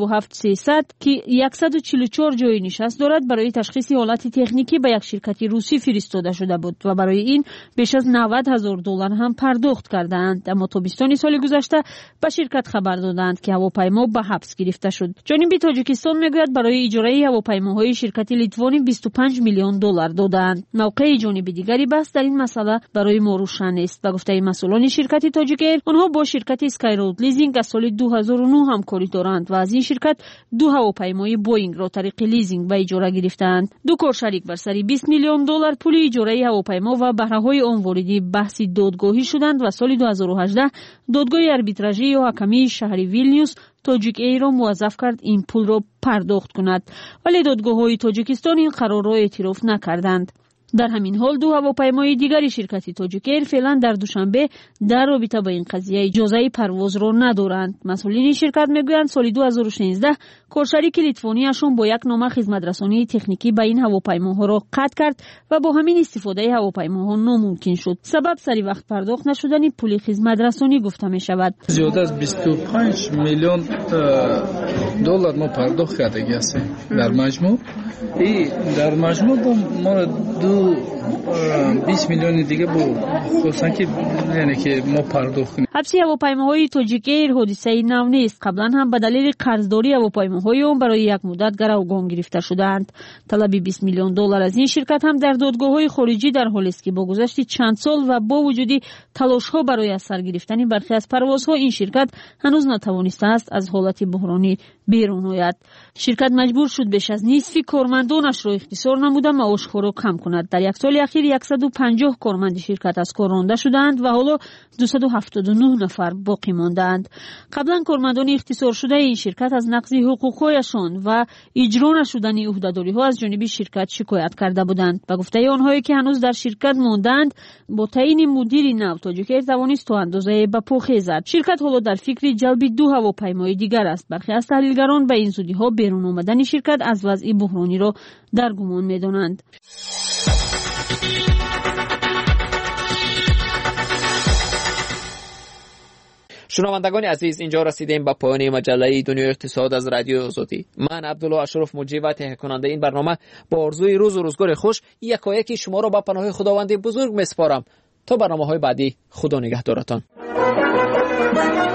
که 144 جای نشست دارد برای تشخیص حالت تکنیکی به یک شرکت روسی فرستاده شده بود و برای این بیش از $90,000 هم پرداخت کردند. اما تابستان سال گذشته به شرکت خبر دادند که هواپیما به حبس گرفته شد. جانب تاجیکستان میگوید برای اجاره هواپیماهای شرکت لیتوانی $25 میلیون دادند. موقع جانب دیگری بحث در این مسئله برای ما روشن است. به گفته مسئولان شرکت تاجیک ایر، آنها با شرکت اسکایرود لیزینگ از سال 2009 همکاری دارند و از این شرکت 2 هواپیمای بوینگ را طریق لیزینگ به اجاره گرفتند. دو کار شریک بر سر $20 میلیون پول اجاره هواپیما و بهره‌های آن واردی بحث دادگاهی شدند و سال 2018 دادگاه آربیتراژی یا حکمی شهر ویلنیوس تاجیک ایر را موظف کرد این پول را پرداخت کند، ولی دادگاه‌های تاجیکستان این قرار را اعتراف نکردند. در همین حال 2 هواپیمای دیگری شرکت تاجیک ایر فعلا در دوشنبه در رابطه با این قضیه اجازه پرواز را ندارند. مسئولین شرکت میگویند سال 2016 کارشریک لیتوانیشان با یک نامه خدمترسانی تکنیکی به این هواپیماها را قطع کرد و با همین استفاده هواپیماها ناممکن شد. سبب سری وقت پرداخت نشدن پول خدمترسانی گفته می شود. زیاد از $25 میلیون ما پرداخت کرده است در مجموع. در مجموع ما 20 میلیون دیگه خصوصا که یعنی که ما پرداخت کنیم. حبس هواپیماهای تاجیک ایر حادثه نو نیست. قبلا هم به دلیل قرضداری هواپیماهای آن برای یک مدت گروگان گرفته شدند. طلب $20 میلیون از این شرکت هم در دادگاه‌های خارجی در حالی است که با گذشت چند سال و با وجود تلاش‌ها برای از سر گرفتن برخی از پروازها این شرکت هنوز نتوانسته است از حالت بحرانی بیرون آید. شرکت مجبور شد بیش از نصف کارمندانش را اختصار نموده معاشها را کم کند. در یک سال اخیر 150 کارمند شرکت از کار رانده شدند و حالا 279 نفر باقی ماندند. قبلا کارمندان اختصار شده این شرکت از نقض حقوقهایشان و اجرا نشدن عهده‌داری‌ها از جانب شرکت شکایت کرده بودند. به گفته آنهایی که هنوز در شرکت ماندند، با تعیین مدیر نو تاجیک ایر توانست تا اندازه به پا خیزد. شرکت حالا در فکر جلب 2 هواپیمای دیگر است. برخی از تحلیلگران به این زودی‌ها بیرون آمدن شرکت از وضع بحرانی را در گمان می‌دانند. شنوندگان عزیز، اینجا رسیدیم به پایان مجله دنیای اقتصاد از رادیو آزادی. من عبدالله اشرف مجری و تهیه کننده این برنامه با آرزوی روز و روزگار خوش یکایک شما را به پناه خداوند بزرگ میسپارم. تا برنامه‌های بعدی، خدا نگهدارتان.